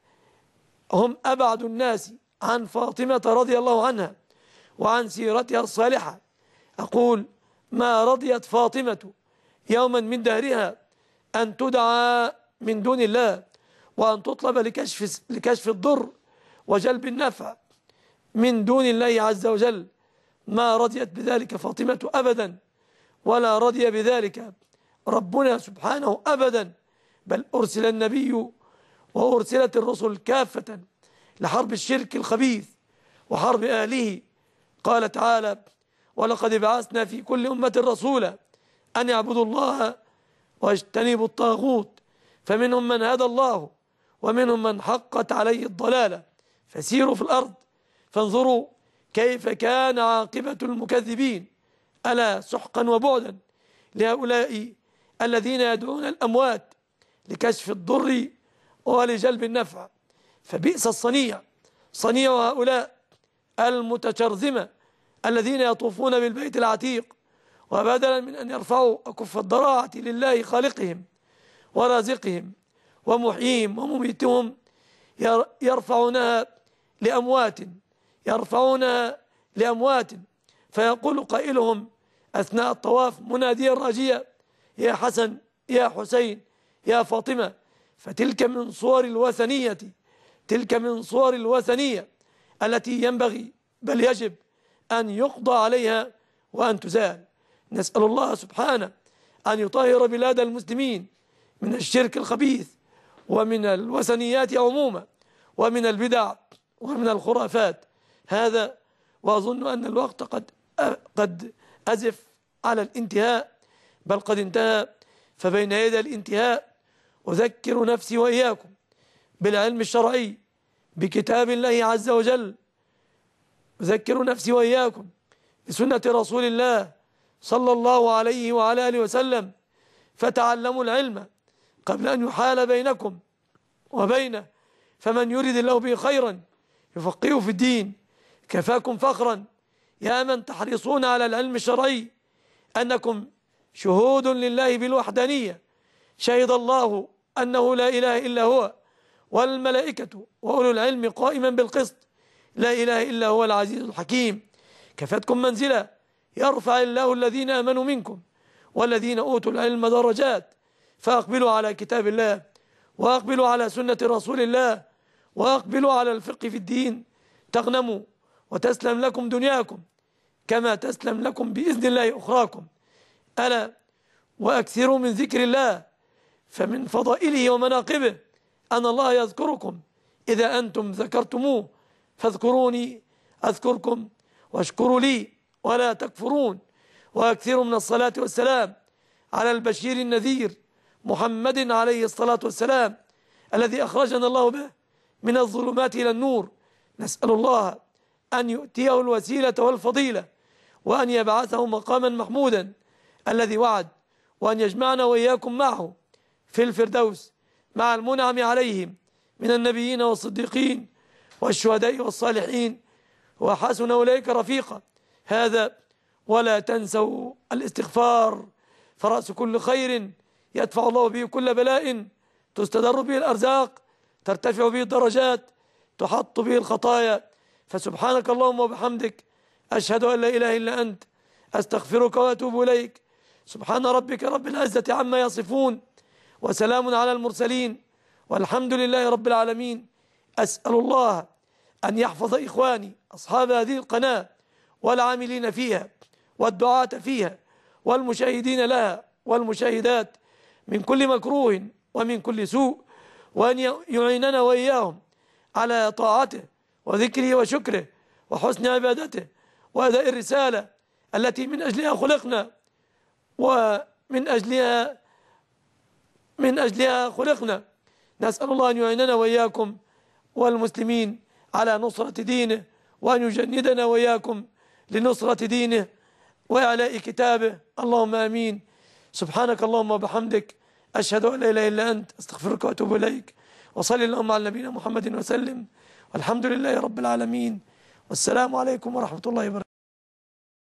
هم أبعد الناس عن فاطمة رضي الله عنها وعن سيرتها الصالحة. أقول ما رضيت فاطمة يوما من دهرها أن تدعى من دون الله وأن تطلب لكشف, لكشف الضر وجلب النفع من دون الله عز وجل، ما رضيت بذلك فاطمة أبدا، ولا رضي بذلك ربنا سبحانه أبدا، بل أرسل النبي وأرسلت الرسل كافة لحرب الشرك الخبيث وحرب أهله. قال تعالى: ولقد بعثنا في كل أمة رسولا أن يعبدوا الله واجتنبوا الطاغوت، فمنهم من هدى الله ومنهم من حقت عليه الضلالة، فسيروا في الأرض فانظروا كيف كان عاقبة المكذبين. ألا سحقا وبعدا لهؤلاء الذين يدعون الأموات لكشف الضر ولجلب النفع، فبئس الصنيع صنيع هؤلاء المتشرذمة الذين يطوفون بالبيت العتيق، وبدلا من أن يرفعوا أكف الضراعة لله خالقهم ورازقهم ومحييهم ومميتهم يرفعونها لأموات يرفعونها لأموات فيقول قائلهم أثناء الطواف مناديا راجيا: يا حسن يا حسين يا فاطمة. فتلك من صور الوثنية تلك من صور الوثنية التي ينبغي بل يجب أن يقضى عليها وأن تزال. نسأل الله سبحانه أن يطهر بلاد المسلمين من الشرك الخبيث ومن الوثنيات عموما ومن البدع ومن الخرافات. هذا وأظن أن الوقت قد قد أزف على الانتهاء، بل قد انتهى، فبين يدي الانتهاء أذكر نفسي وإياكم بالعلم الشرعي بكتاب الله عز وجل، أذكر نفسي وإياكم بسنة رسول الله صلى الله عليه وعلى آله وسلم، فتعلموا العلم قبل أن يحال بينكم وبينه، فمن يريد الله به خيرا يفقهه في الدين. كفاكم فخرا يا من تحرصون على العلم الشرعي أنكم شهود لله بالوحدانية، شهد الله أنه لا إله إلا هو والملائكة وأولو العلم قائما بالقسط، لا إله إلا هو العزيز الحكيم. كفتكم منزلة يرفع الله الذين آمنوا منكم والذين أوتوا العلم درجات، فأقبلوا على كتاب الله وأقبلوا على سنة رسول الله وأقبلوا على الفقه في الدين، تغنموا وتسلم لكم دنياكم كما تسلم لكم بإذن الله أخراكم. ألا وأكثروا من ذكر الله، فمن فضائله ومناقبه أن الله يذكركم إذا أنتم ذكرتموه، فاذكروني أذكركم واشكروا لي ولا تكفرون. وأكثروا من الصلاة والسلام على البشير النذير محمد عليه الصلاة والسلام الذي أخرجنا الله به من الظلمات إلى النور. نسأل الله أن يؤتيه الوسيلة والفضيلة وأن يبعثه مقاما محمودا الذي وعد وأن يجمعنا وإياكم معه في الفردوس مع المنعم عليهم من النبيين والصديقين والشهداء والصالحين وحسن أولئك رفيقا. هذا ولا تنسوا الاستغفار، فرأس كل خير يدفع الله به كل بلاء، تستدر به الأرزاق، ترتفع به الدرجات، تحط به الخطايا. فسبحانك اللهم وبحمدك، أشهد أن لا إله إلا أنت، أستغفرك وأتوب إليك. سبحان ربك رب العزة عما يصفون، وسلام على المرسلين، والحمد لله رب العالمين. أسأل الله أن يحفظ إخواني أصحاب هذه القناة والعاملين فيها والدعاة فيها والمشاهدين لها والمشاهدات من كل مكروه ومن كل سوء، وأن يعيننا وإياهم على طاعته وذكره وشكره وحسن عبادته وأداء الرسالة التي من أجلها خلقنا ومن أجلها من أجلها خلقنا. نسأل الله أن يعيننا وإياكم والمسلمين على نصرة دينه، وأن يجندنا وإياكم لنصرة دينه وإعلاء كتابه. اللهم آمين. سبحانك اللهم وبحمدك، أشهد أن لا إله إلا أنت، أستغفرك وأتوب إليك. وصل اللهم على نبينا محمد وسلم، والحمد لله رب العالمين، والسلام عليكم ورحمة الله وبركاته.